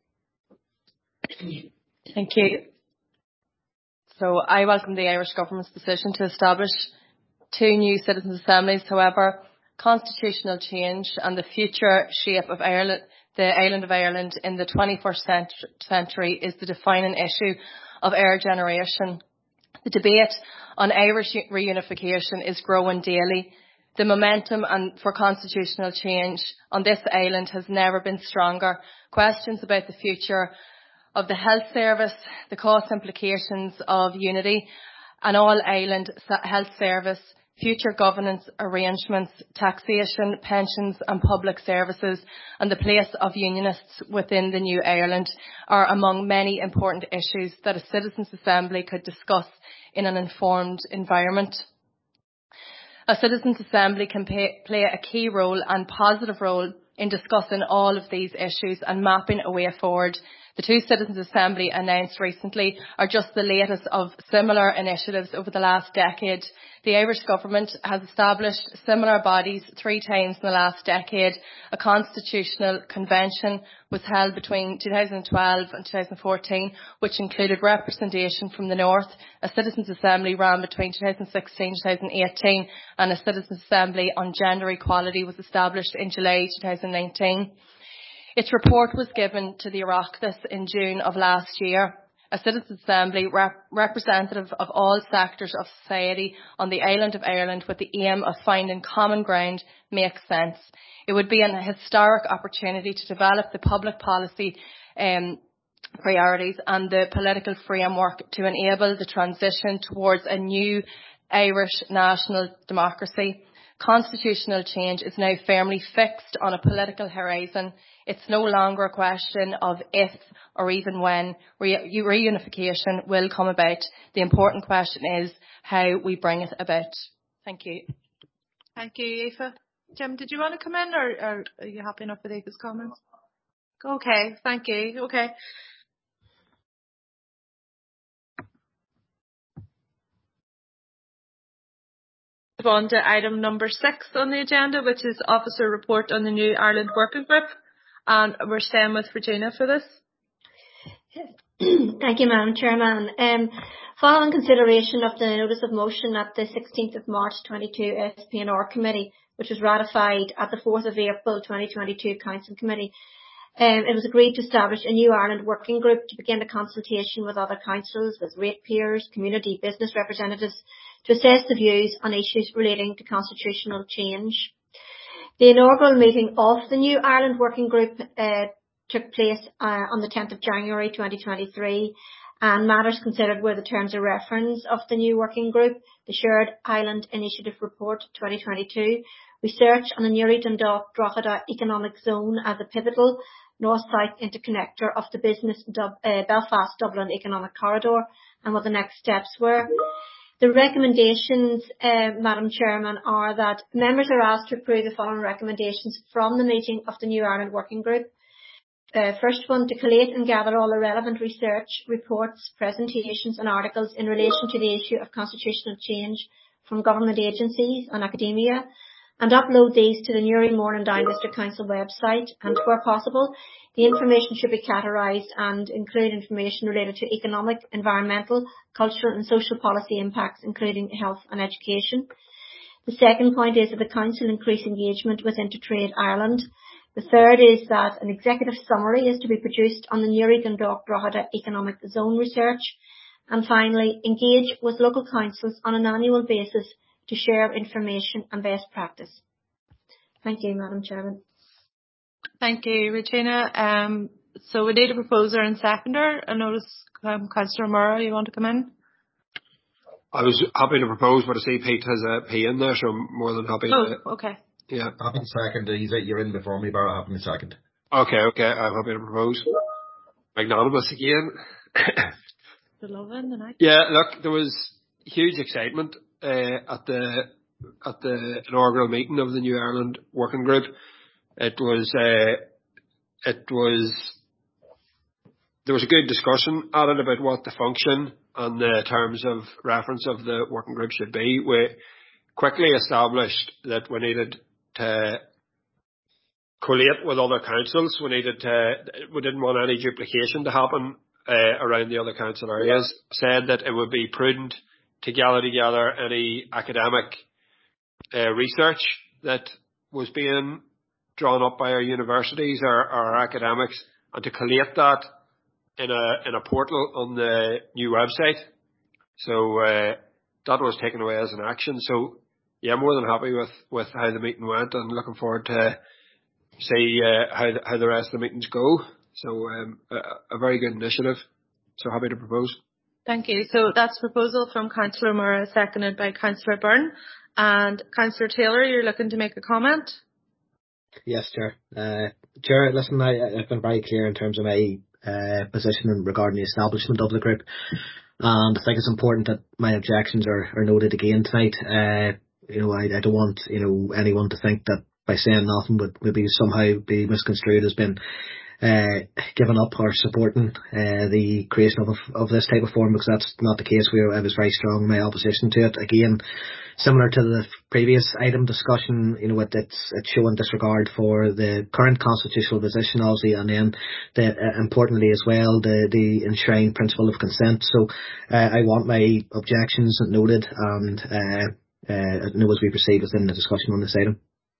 H: Thank you. So I welcome the Irish Government's decision to establish two new citizens' assemblies. However, constitutional change and the future shape of Ireland, the island of Ireland in the twenty-first century is the defining issue of our generation. The debate on Irish reunification is growing daily. The momentum and for constitutional change on this island has never been stronger. Questions about the future of the health service, the cost implications of unity, an all-island health service, future governance arrangements, taxation, pensions and public services, and the place of unionists within the new Ireland are among many important issues that a citizens' assembly could discuss in an informed environment. A citizens' assembly can pay, play a key role and positive role in discussing all of these issues and mapping a way forward
O: The two Citizens' Assembly announced recently are just the latest of similar initiatives over the last decade. The Irish Government has established similar bodies three times in the last decade. A constitutional convention was held between two thousand twelve and two thousand fourteen, which included representation from the North. A Citizens' Assembly ran between two thousand sixteen and two thousand eighteen, and a Citizens' Assembly on gender equality was established in July two thousand nineteen. Its report was given to the Oireachtas in June of last year. A Citizens' Assembly rep- representative of all sectors of society on the island of Ireland with the aim of finding common ground makes sense. It would be an historic opportunity to develop the public policy um, priorities and the political framework to enable the transition towards a new Irish national democracy. Constitutional change is now firmly fixed on a political horizon. It's no longer a question of if or even when re- reunification will come about. The important question is how we bring it about. Thank you.
A: Thank you, Aoife. Jim, did you want to come in, or, or are you happy enough with Aoife's comments? Okay, thank you. Okay. On to item number six on the agenda, which is Officer Report on the New Ireland Working Group. And we're staying with Regina for this.
C: Thank you, Madam Chairman. Um, following consideration of the notice of motion at the sixteenth of March twenty-two S P N R Committee, which was ratified at the fourth of April twenty twenty-two Council Committee, um, it was agreed to establish a New Ireland Working Group to begin a consultation with other councils, with ratepayers, community business representatives, to assess the views on issues relating to constitutional change. The inaugural meeting of the New Ireland Working Group uh, took place uh, on the tenth of January twenty twenty-three, and matters considered were the terms of reference of the new working group, the Shared Island Initiative Report twenty twenty-two, research on the Newry Dundalk Drogheda Economic Zone as a pivotal north-south interconnector of the business Dub- uh, Belfast-Dublin Economic Corridor, and what the next steps were. The recommendations, uh, Madam Chairman, are that members are asked to approve the following recommendations from the meeting of the New Ireland Working Group. Uh, first one, to collate and gather all the relevant research, reports, presentations and articles in relation to the issue of constitutional change from government agencies and academia, and upload these to the Newry Mourne and Down District Council website, and where possible, the information should be categorised and include information related to economic, environmental, cultural and social policy impacts, including health and education. The second point is that the Council increase engagement with Intertrade Ireland. The third is that an executive summary is to be produced on the Newry Dundalk Drogheda Economic Zone research. And finally, engage with local councils on an annual basis to share information and best practice. Thank you, Madam Chairman.
A: Thank you, Regina. Um, so we need a proposer and seconder. I notice um, Councillor Murray, you want to come in?
G: I was happy to propose, but I see Pete has a P in there, so I'm more than happy
A: oh,
G: to...
A: Oh, okay.
G: Yeah.
I: Happy to second. He's, you're in before me, Barra. Happy to second.
G: Okay, okay. I'm happy to propose. Magnanimous again.
A: The loving the night.
G: Yeah, look, there was huge excitement uh, at the at the inaugural meeting of the New Ireland Working Group. It was uh, it was there was a good discussion at it about what the function and the terms of reference of the working group should be. We quickly established that we needed to collate with other councils. We needed to, we didn't want any duplication to happen uh, around the other council areas. Said that it would be prudent to gather together any academic uh, research that was being drawn up by our universities or our academics, and to collate that in a in a portal on the new website. So uh, that was taken away as an action. So yeah, I'm more than happy with, with how the meeting went, and looking forward to see uh, how the, how the rest of the meetings go. So um, a, a very good initiative. So happy to propose.
A: Thank you. So that's a proposal from Councillor Murray, seconded by Councillor Byrne. And Councillor Taylor, you're looking to make a comment?
D: Yes, Chair. Uh, Chair, listen, I, I've been very clear in terms of my uh, position regarding the establishment of the group. And I think it's important that my objections are, are noted again tonight. Uh, you know, I, I don't want, you know, anyone to think that by saying nothing would maybe somehow be misconstrued as being uh, giving up or supporting uh, the creation of a, of this type of forum, because that's not the case. We were, I was very strong in my opposition to it. Again, similar to the previous item discussion, you know, it, it's it's showing disregard for the current constitutional position, obviously, and then the, uh, importantly as well, the the enshrined principle of consent. So uh, I want my objections noted and uh, uh, know as we proceed within the discussion on this item.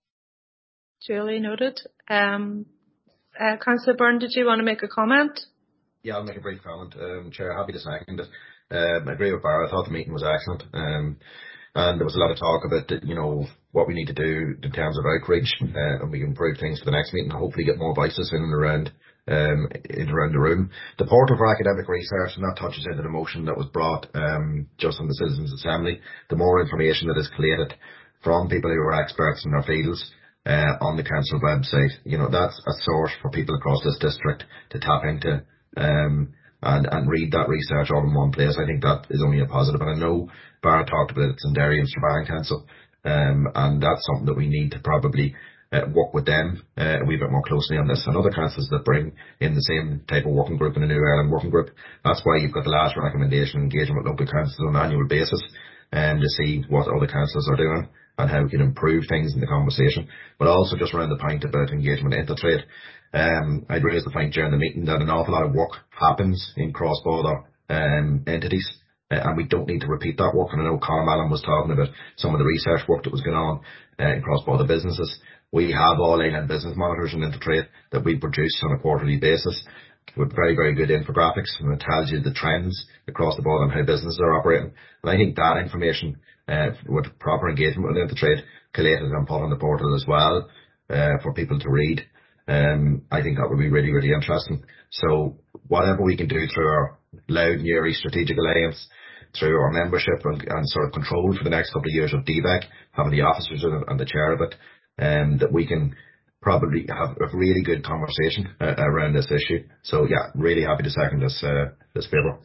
A: Duly noted. Um, uh, Councillor Byrne, did you want to make a comment?
I: Yeah, I'll make a brief comment. Um, Chair, happy to second it. Um, I agree with Barra. I thought the meeting was excellent. Um, and there was a lot of talk about, the, you know, what we need to do in terms of outreach, uh, and we can improve things for the next meeting and hopefully get more voices in and around, um, in around the room. The portal for academic research, and that touches into the motion that was brought, um, just on the Citizens Assembly. The more information that is collated from people who are experts in their fields, uh, on the council website, you know, that's a source for people across this district to tap into, um, and, and read that research all in one place. I think that is only a positive. And I know Barra talked about it in Derry and Strabane Council, um, and that's something that we need to probably uh, work with them uh, a wee bit more closely on this, and other councils that bring in the same type of working group in a New Ireland working group. That's why you've got the last recommendation, engagement with local councils on an annual basis, um, to see what other councils are doing and how we can improve things in the conversation. But also just around the point about engagement into trade. Um, I'd raise the point during the meeting that an awful lot of work happens in cross-border um, entities, uh, and we don't need to repeat that work. And I know Colin Allen was talking about some of the research work that was going on uh, in cross-border businesses. We have all Island business monitors in Intertrade that we produce on a quarterly basis with very, very good infographics, and it tells you the trends across the board and how businesses are operating. And I think that information, uh, with proper engagement with Intertrade, collated and put on the portal as well, uh, for people to read, um, I think that would be really, really interesting. So whatever we can do through our Loud and Uri Strategic Alliance, through our membership and, and sort of control for the next couple of years of D B E C, having the officers and the chair of it, um, that we can probably have a really good conversation uh, around this issue. So yeah, really happy to second this uh, this favour.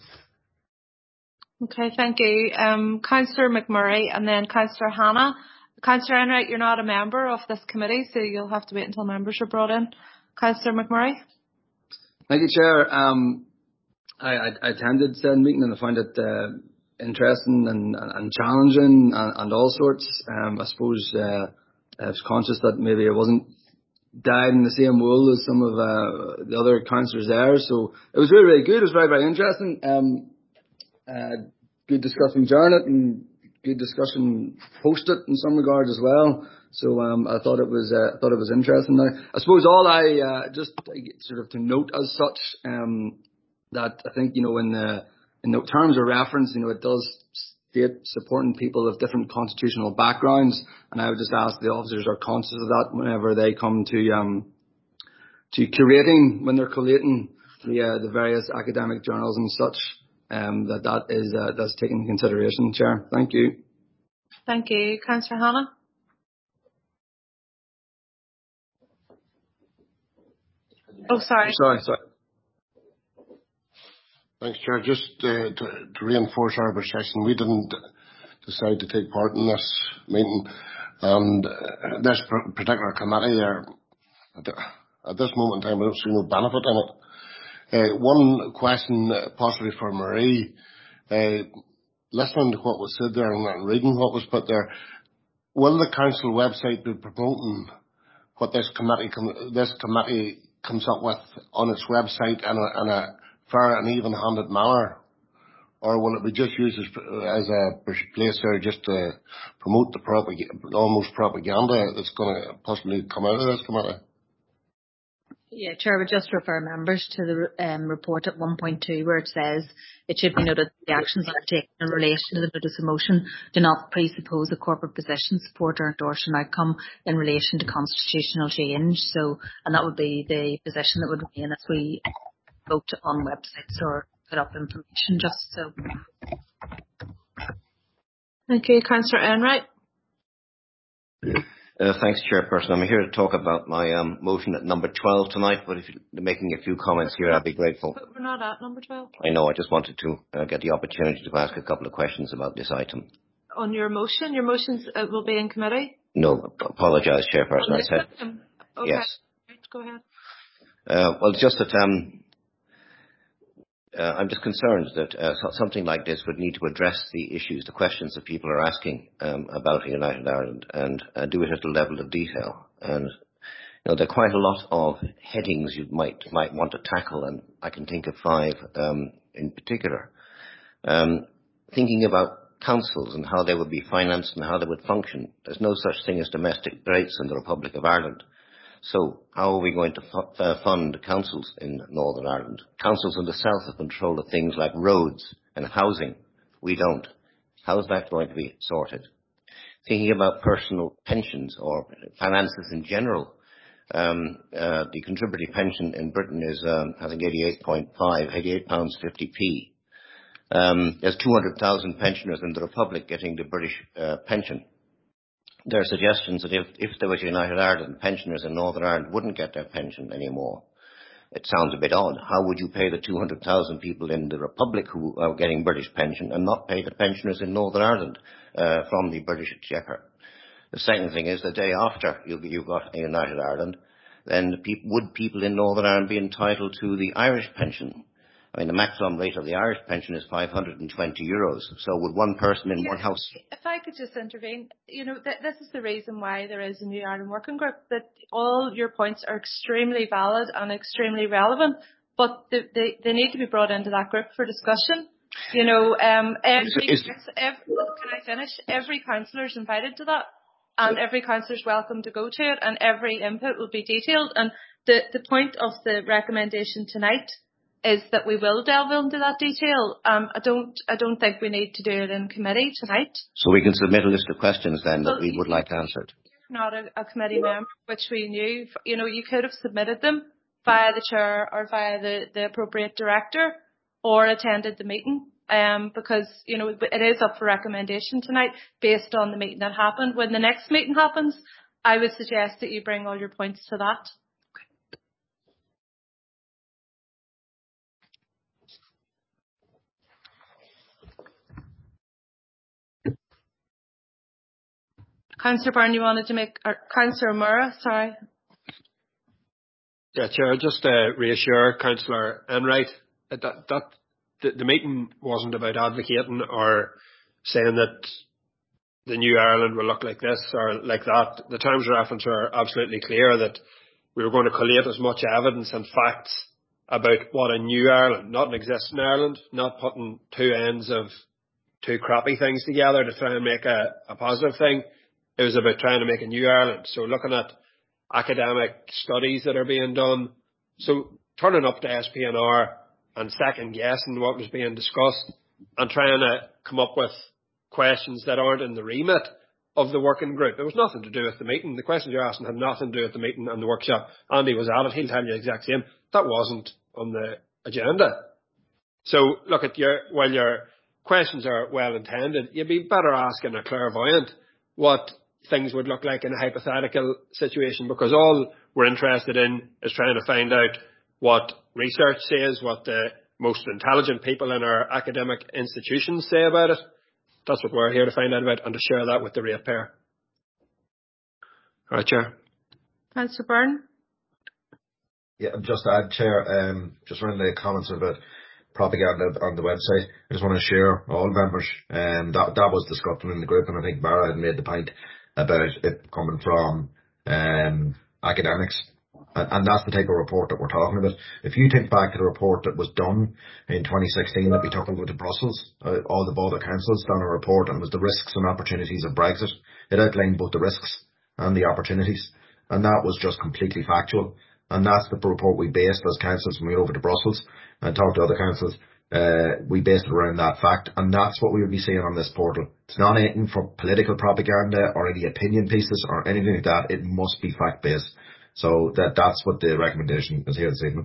A: Okay, thank you. Um, Councillor McMurray and then Councillor Hannah. Councillor Enright, you're not a member of this committee, so you'll have to wait until members are brought in. Councillor McMurray.
J: Thank you, Chair. Um, I, I, I attended said meeting and I found it uh, interesting and, and, and challenging and, and all sorts. Um, I suppose uh, I was conscious that maybe I wasn't dyed in the same wool as some of uh, the other councillors there. So it was really, really good. It was very, very interesting. Um, uh, good discussion during it and good discussion post it in some regards as well. So um, I thought it was uh, I thought it was interesting. Now, I suppose all I uh, just sort of to note as such um, that I think, you know, in the in the terms of reference, you know, it does state supporting people of different constitutional backgrounds, and I would just ask the officers are conscious of that whenever they come to um to curating, when they're collating the uh, the various academic journals and such, um that that is uh, that's taken into consideration. Chair, thank you.
A: Thank you, Councillor Hannah. Oh, sorry.
J: Sorry, sorry.
K: Thanks, Chair. Just uh, to, to reinforce our position, we didn't decide to take part in this meeting, and uh, this particular committee there, at, the, at this moment in time, I don't see no benefit in it. Uh, one question, uh, possibly for Marie, uh, listening to what was said there and reading what was put there, will the council website be promoting what this committee com- this committee comes up with on its website in a, in a fair and even-handed manner, or will it be just used as, as a place there just to promote the propag- almost propaganda that's going to possibly come out of this committee?
H: Yeah, Chair, I would just refer members to the um, report at one point two, where it says it should be noted that the actions undertaken in relation to the notice of motion do not presuppose a corporate position, support or endorse an outcome in relation to constitutional change. So, and that would be the position that would remain as we vote on websites or put up information, just so.
A: Thank you, Councillor Enright.
P: Uh, thanks, Chairperson. I'm here to talk about my um, motion at number twelve tonight, but if you're making a few comments here, I'd be grateful.
A: But we're not at number twelve.
P: I know, I just wanted to uh, get the opportunity to ask a couple of questions about this item.
A: On your motion? Your motion uh, will be in committee?
P: No, apologise, Chairperson. I said,
A: okay.
P: yes.
A: Right, go ahead.
P: Uh, well, just that um, uh, I'm just concerned that uh, so- something like this would need to address the issues, the questions that people are asking um, about a United Ireland, and uh, do it at a level of detail. And you know, there are quite a lot of headings you might might want to tackle, and I can think of five um, in particular. Um, thinking about councils and how they would be financed and how they would function. There's no such thing as domestic rates in the Republic of Ireland. So how are we going to fu- uh, fund councils in Northern Ireland? Councils in the south have control of things like roads and housing. We don't. How is that going to be sorted? Thinking about personal pensions or finances in general. Um, uh, the contributory pension in Britain is, um, I think, eighty-eight point five, eighty-eight pounds fifty p. Um, there's two hundred thousand pensioners in the Republic getting the British uh, pension. There are suggestions that if, if there was United Ireland, pensioners in Northern Ireland wouldn't get their pension anymore. It sounds a bit odd. How would you pay the two hundred thousand people in the Republic who are getting British pension and not pay the pensioners in Northern Ireland uh, from the British Exchequer? The second thing is the day after you, you've got a United Ireland, then the peop- would people in Northern Ireland be entitled to the Irish pension? I mean, the maximum rate of the Irish pension is five hundred twenty euros. So would one person in
A: Yeah,
P: one house...
A: If I could just intervene, you know, th- this is the reason why there is a New Ireland Working Group, that all your points are extremely valid and extremely relevant, but they, they, they need to be brought into that group for discussion. You know, um, every,
P: Is, is,
A: every, can I finish? Every councillor is invited to that, and every councillor is welcome to go to it, and every input will be detailed. And the, the point of the recommendation tonight is that we will delve into that detail. Um, I don't, I don't think we need to do it in committee tonight.
P: So we can submit a list of questions then that
A: Well,
P: we would like answered.
A: Not a, a committee member, which we knew, you know, you could have submitted them via the chair or via the, the appropriate director, or attended the meeting. Um, because, you know, it is up for recommendation tonight based on the meeting that happened. When the next meeting happens, I would suggest that you bring all your points to that. Councillor Byrne, you wanted to make, or Councillor Murrah, sorry.
G: Yeah, Chair, just uh, reassure Councillor Enright that, that the, the meeting wasn't about advocating or saying that the new Ireland will look like this or like that. The terms of reference are absolutely clear that we were going to collate as much evidence and facts about what a new Ireland, not an existing Ireland, not putting two ends of two crappy things together to try and make a, a positive thing. It was about trying to make a new Ireland. So looking at academic studies that are being done. So turning up to S P N R and second guessing what was being discussed and trying to come up with questions that aren't in the remit of the working group. It was nothing to do with the meeting. The questions you're asking had nothing to do with the meeting and the workshop. Andy was at it. He'll tell you the exact same. That wasn't on the agenda. So look at your, while your questions are well intended, you'd be better asking a clairvoyant what things would look like in a hypothetical situation, because all we're interested in is trying to find out what research says, what the most intelligent people in our academic institutions say about it. That's what we're here to find out about and to share that with the ratepayer. All right, Chair.
A: Councillor Byrne.
I: Yeah, just to add, Chair, um, just around the comments about propaganda on the website, I just want to share all members, um, that that was discussed in the group, and I think Barra had made the point about it coming from um, academics, and, and that's the type of report that we're talking about. If you think back to the report that was done in twenty sixteen that we took over to Brussels, uh, all the border councils done a report, and it was the risks and opportunities of Brexit. It outlined both the risks and the opportunities, and that was just completely factual. And that's the report we based as councils when we went over to Brussels and talked to other councils. Uh, we based it around that fact, and that's what we will be seeing on this portal. It's not anything for political propaganda or any opinion pieces or anything like that. It must be fact based. So that that's what the recommendation is here this evening.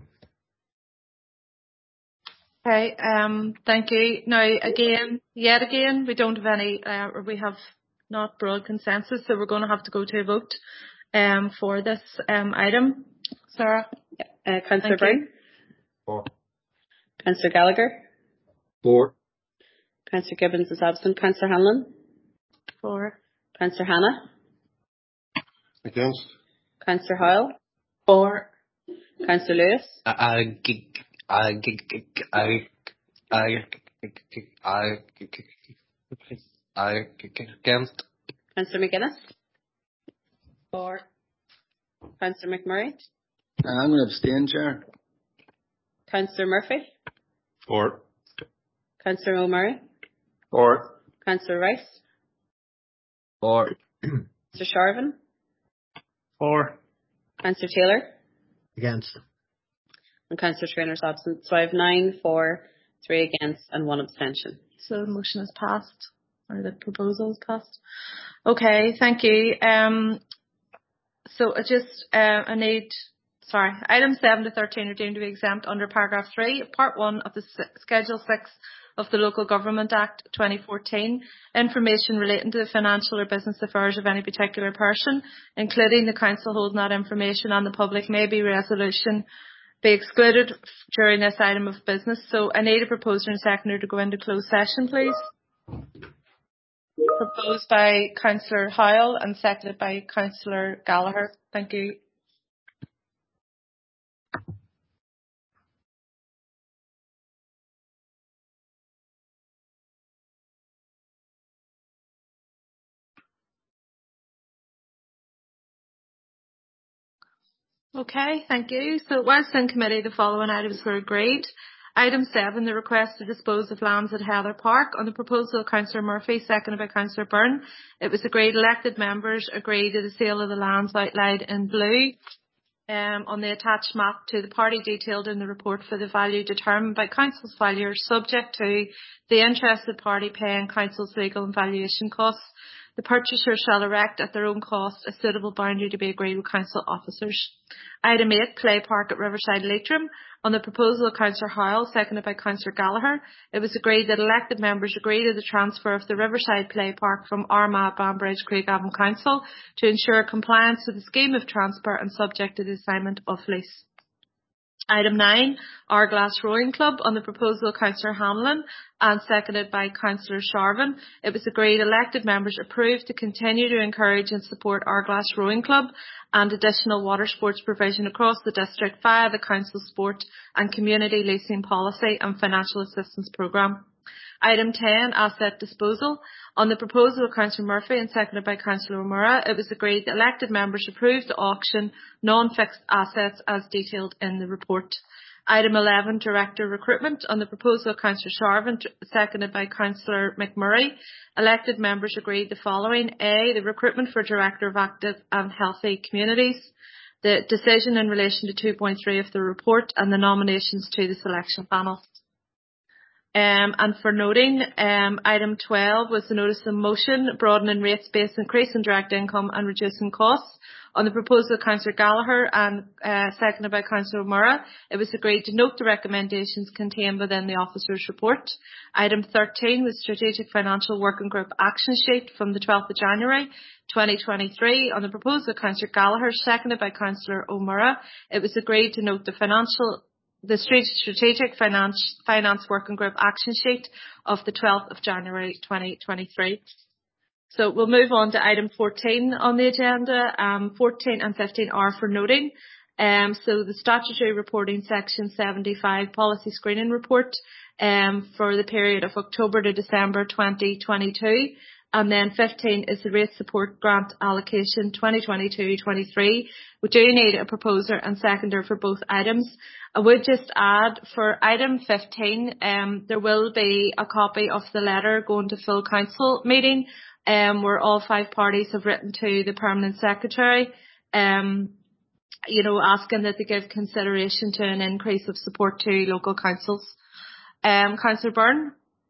A: Okay, um, thank you. Now, again, yet again, we don't have any, uh, or we have not broad consensus, so we're going to have to go to a vote um, for this um, item. Sarah?
N: Uh, Councillor Byrne?
I: Four.
N: Councillor Gallagher?
M: Four.
N: Councillor Gibbons is absent. Councillor Hanlon?
A: Four.
N: Councillor Hannah?
K: Against.
N: Councillor Hoyle?
A: Four.
N: Councillor Lewis.
B: I, I, I, I, I, I, against.
N: Councillor McGuinness. For. Councillor McMurray.
J: I'm going to abstain, Chair.
N: Councillor Murphy.
L: For.
N: Councillor O'Murray.
G: For.
N: Councillor Rice.
G: For.
N: Councillor Sharvin.
E: For.
N: Councillor Taylor.
D: Against.
N: And Councillor Trainor's absent. So I have nine for, three against, and one abstention.
A: So the motion is passed, or the proposal is passed. Okay, thank you. Um, so I just uh, I need. Sorry, items seven to thirteen are deemed to be exempt under paragraph three, part one of the S- Schedule six of the Local Government Act twenty fourteen. Information relating to the financial or business affairs of any particular person, including the council holding that information and the public, may be resolution be excluded during this item of business. So I need a proposer and seconder to go into closed session, please. Proposed by Councillor Howell and seconded by Councillor Gallagher. Thank you. Okay, thank you. So whilst in committee, the following items were agreed. Item seven, the request to dispose of lands at Heather Park. On the proposal of Councillor Murphy, seconded by Councillor Byrne, it was agreed elected members agreed to the sale of the lands outlined in blue um, on the attached map to the party detailed in the report for the value determined by council's valuers, subject to the interested party paying council's legal and valuation costs. The purchaser shall erect at their own cost a suitable boundary to be agreed with council officers. Item eight, Play Park at Riverside Leitrim. On the proposal of Councillor Howell, seconded by Councillor Gallagher, it was agreed that elected members agree to the transfer of the Riverside Play Park from Armagh, Banbridge, Craigavon Council to ensure compliance with the scheme of transfer and subject to the assignment of lease. Item nine, Arglass Rowing Club. On the proposal of Councillor Hanlon and seconded by Councillor Sharvin, it was agreed elected members approved to continue to encourage and support Arglass Rowing Club and additional water sports provision across the district via the council's sport and community leasing policy and financial assistance programme. Item ten, Asset Disposal. On the proposal of Councillor Murphy and seconded by Councillor O'Meara, it was agreed that elected members approved to auction non-fixed assets as detailed in the report. Item eleven, Director Recruitment. On the proposal of Councillor Sharvin, seconded by Councillor McMurray, elected members agreed the following. A, the recruitment for Director of Active and Healthy Communities, the decision in relation to two point three of the report, and the nominations to the selection panel. Um, and for noting, um, item twelve was the notice of motion, broadening rates based increase in direct income and reducing costs. On the proposal of Councillor Gallagher and uh, seconded by Councillor O'Meara, it was agreed to note the recommendations contained within the officer's report. Item thirteen was Strategic Financial Working Group Action Sheet from the twelfth of January twenty twenty-three. On the proposal of Councillor Gallagher, seconded by Councillor O'Meara, it was agreed to note the financial the Strategic Finance, Finance Working Group Action Sheet of the twelfth of January twenty twenty-three. So we'll move on to item fourteen on the agenda. Um, fourteen and fifteen are for noting. Um, so the Statutory Reporting Section seventy-five Policy Screening Report um, for the period of October to December twenty twenty-two. And then fifteen is the Rate Support Grant Allocation twenty twenty-two twenty-three. We do need a proposer and seconder for both items. I would just add for item fifteen, um, there will be a copy of the letter going to full council meeting, um, where all five parties have written to the Permanent Secretary, um, you know, asking that they give consideration to an increase of support to local councils. Um, Councillor Byrne?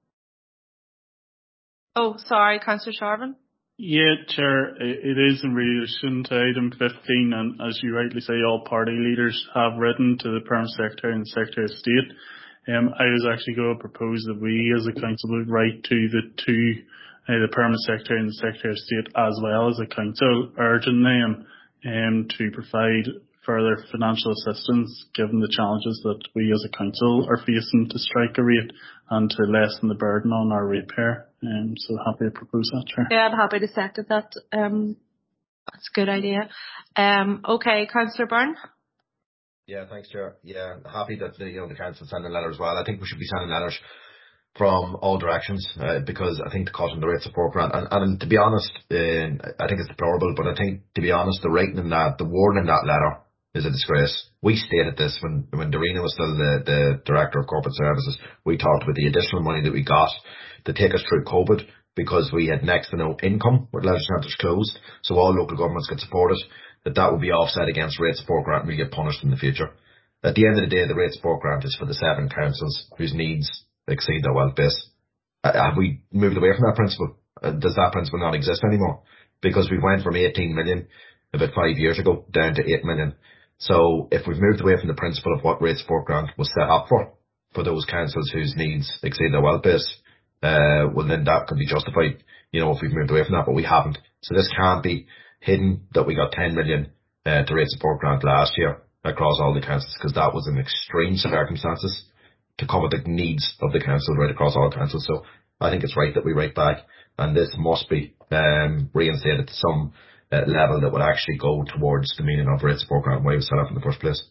A: Oh, sorry, Councillor Sharvin.
E: Yeah, Chair, it is in relation to item fifteen, and as you rightly say, all party leaders have written to the Permanent Secretary and the Secretary of State. Um, I was actually going to propose that we as a council would write to the two, uh, the Permanent Secretary and the Secretary of State as well as a council, urging them um, to provide further financial assistance given the challenges that we as a council are facing to strike a rate and to lessen the burden on our ratepayer. Um, so happy to propose that, Chair.
A: Yeah, I'm happy to second that. Um, that's a good idea. Um, okay, Councillor Byrne.
I: Yeah, thanks, Chair. Yeah, happy that the, you know, the council sending a letter as well. I think we should be sending letters from all directions, uh, because I think the cut in the rate support grant, and, and to be honest, uh, I think it's deplorable, but I think, to be honest, the rating in that, the wording in that letter is a disgrace. We stated this when, when Dorina was still the, the Director of Corporate Services. We talked about the additional money that we got to take us through COVID, because we had next to no income with leisure centres closed, so all local governments could support it, that that would be offset against rate support grant and we get punished in the future. At the end of the day, the rate support grant is for the seven councils whose needs exceed their wealth base. Uh, have we moved away from that principle? Uh, does that principle not exist anymore? Because we went from eighteen million about five years ago down to eight million. So if we've moved away from the principle of what rate support grant was set up for, for those councils whose needs exceed their wealth base, uh, well then that could be justified, you know, if we've moved away from that, but we haven't. So this can't be hidden that we got ten million uh, to rate support grant last year across all the councils, because that was in extreme circumstances to cover the needs of the council right across all councils. So I think it's right that we write back, and this must be um, reinstated to some uh, level that will actually go towards the meaning of rate support grant and why it was set up in the first place.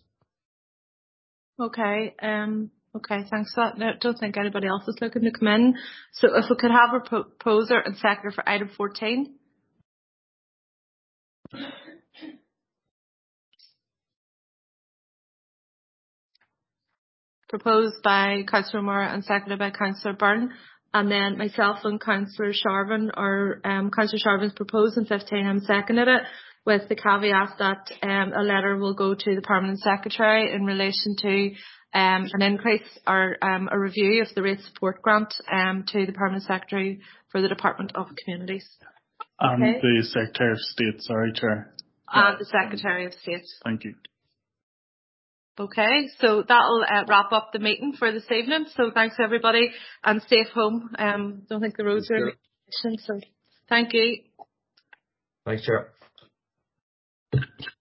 A: Okay, um, okay, thanks for that. No, I don't think anybody else is looking to come in. So if we could have a proposer and seconder for item fourteen. Proposed by Councillor O'Meara and seconded by Councillor Byrne, and then myself and Councillor Sharvin, or um, Councillor Sharvin's proposed and fifteen I'm seconded it, with the caveat that um, a letter will go to the Permanent Secretary in relation to um, an increase or um, a review of the rate support grant um, to the Permanent Secretary for the Department of Communities.
E: And
A: Okay.
E: the Secretary of State, sorry, Chair.
A: And the Secretary of State.
E: Thank you.
A: Okay, so that'll uh, wrap up the meeting for this evening. So thanks everybody, and safe home. Um, don't think the roads are in condition, so thank you.
I: Thanks, Chair.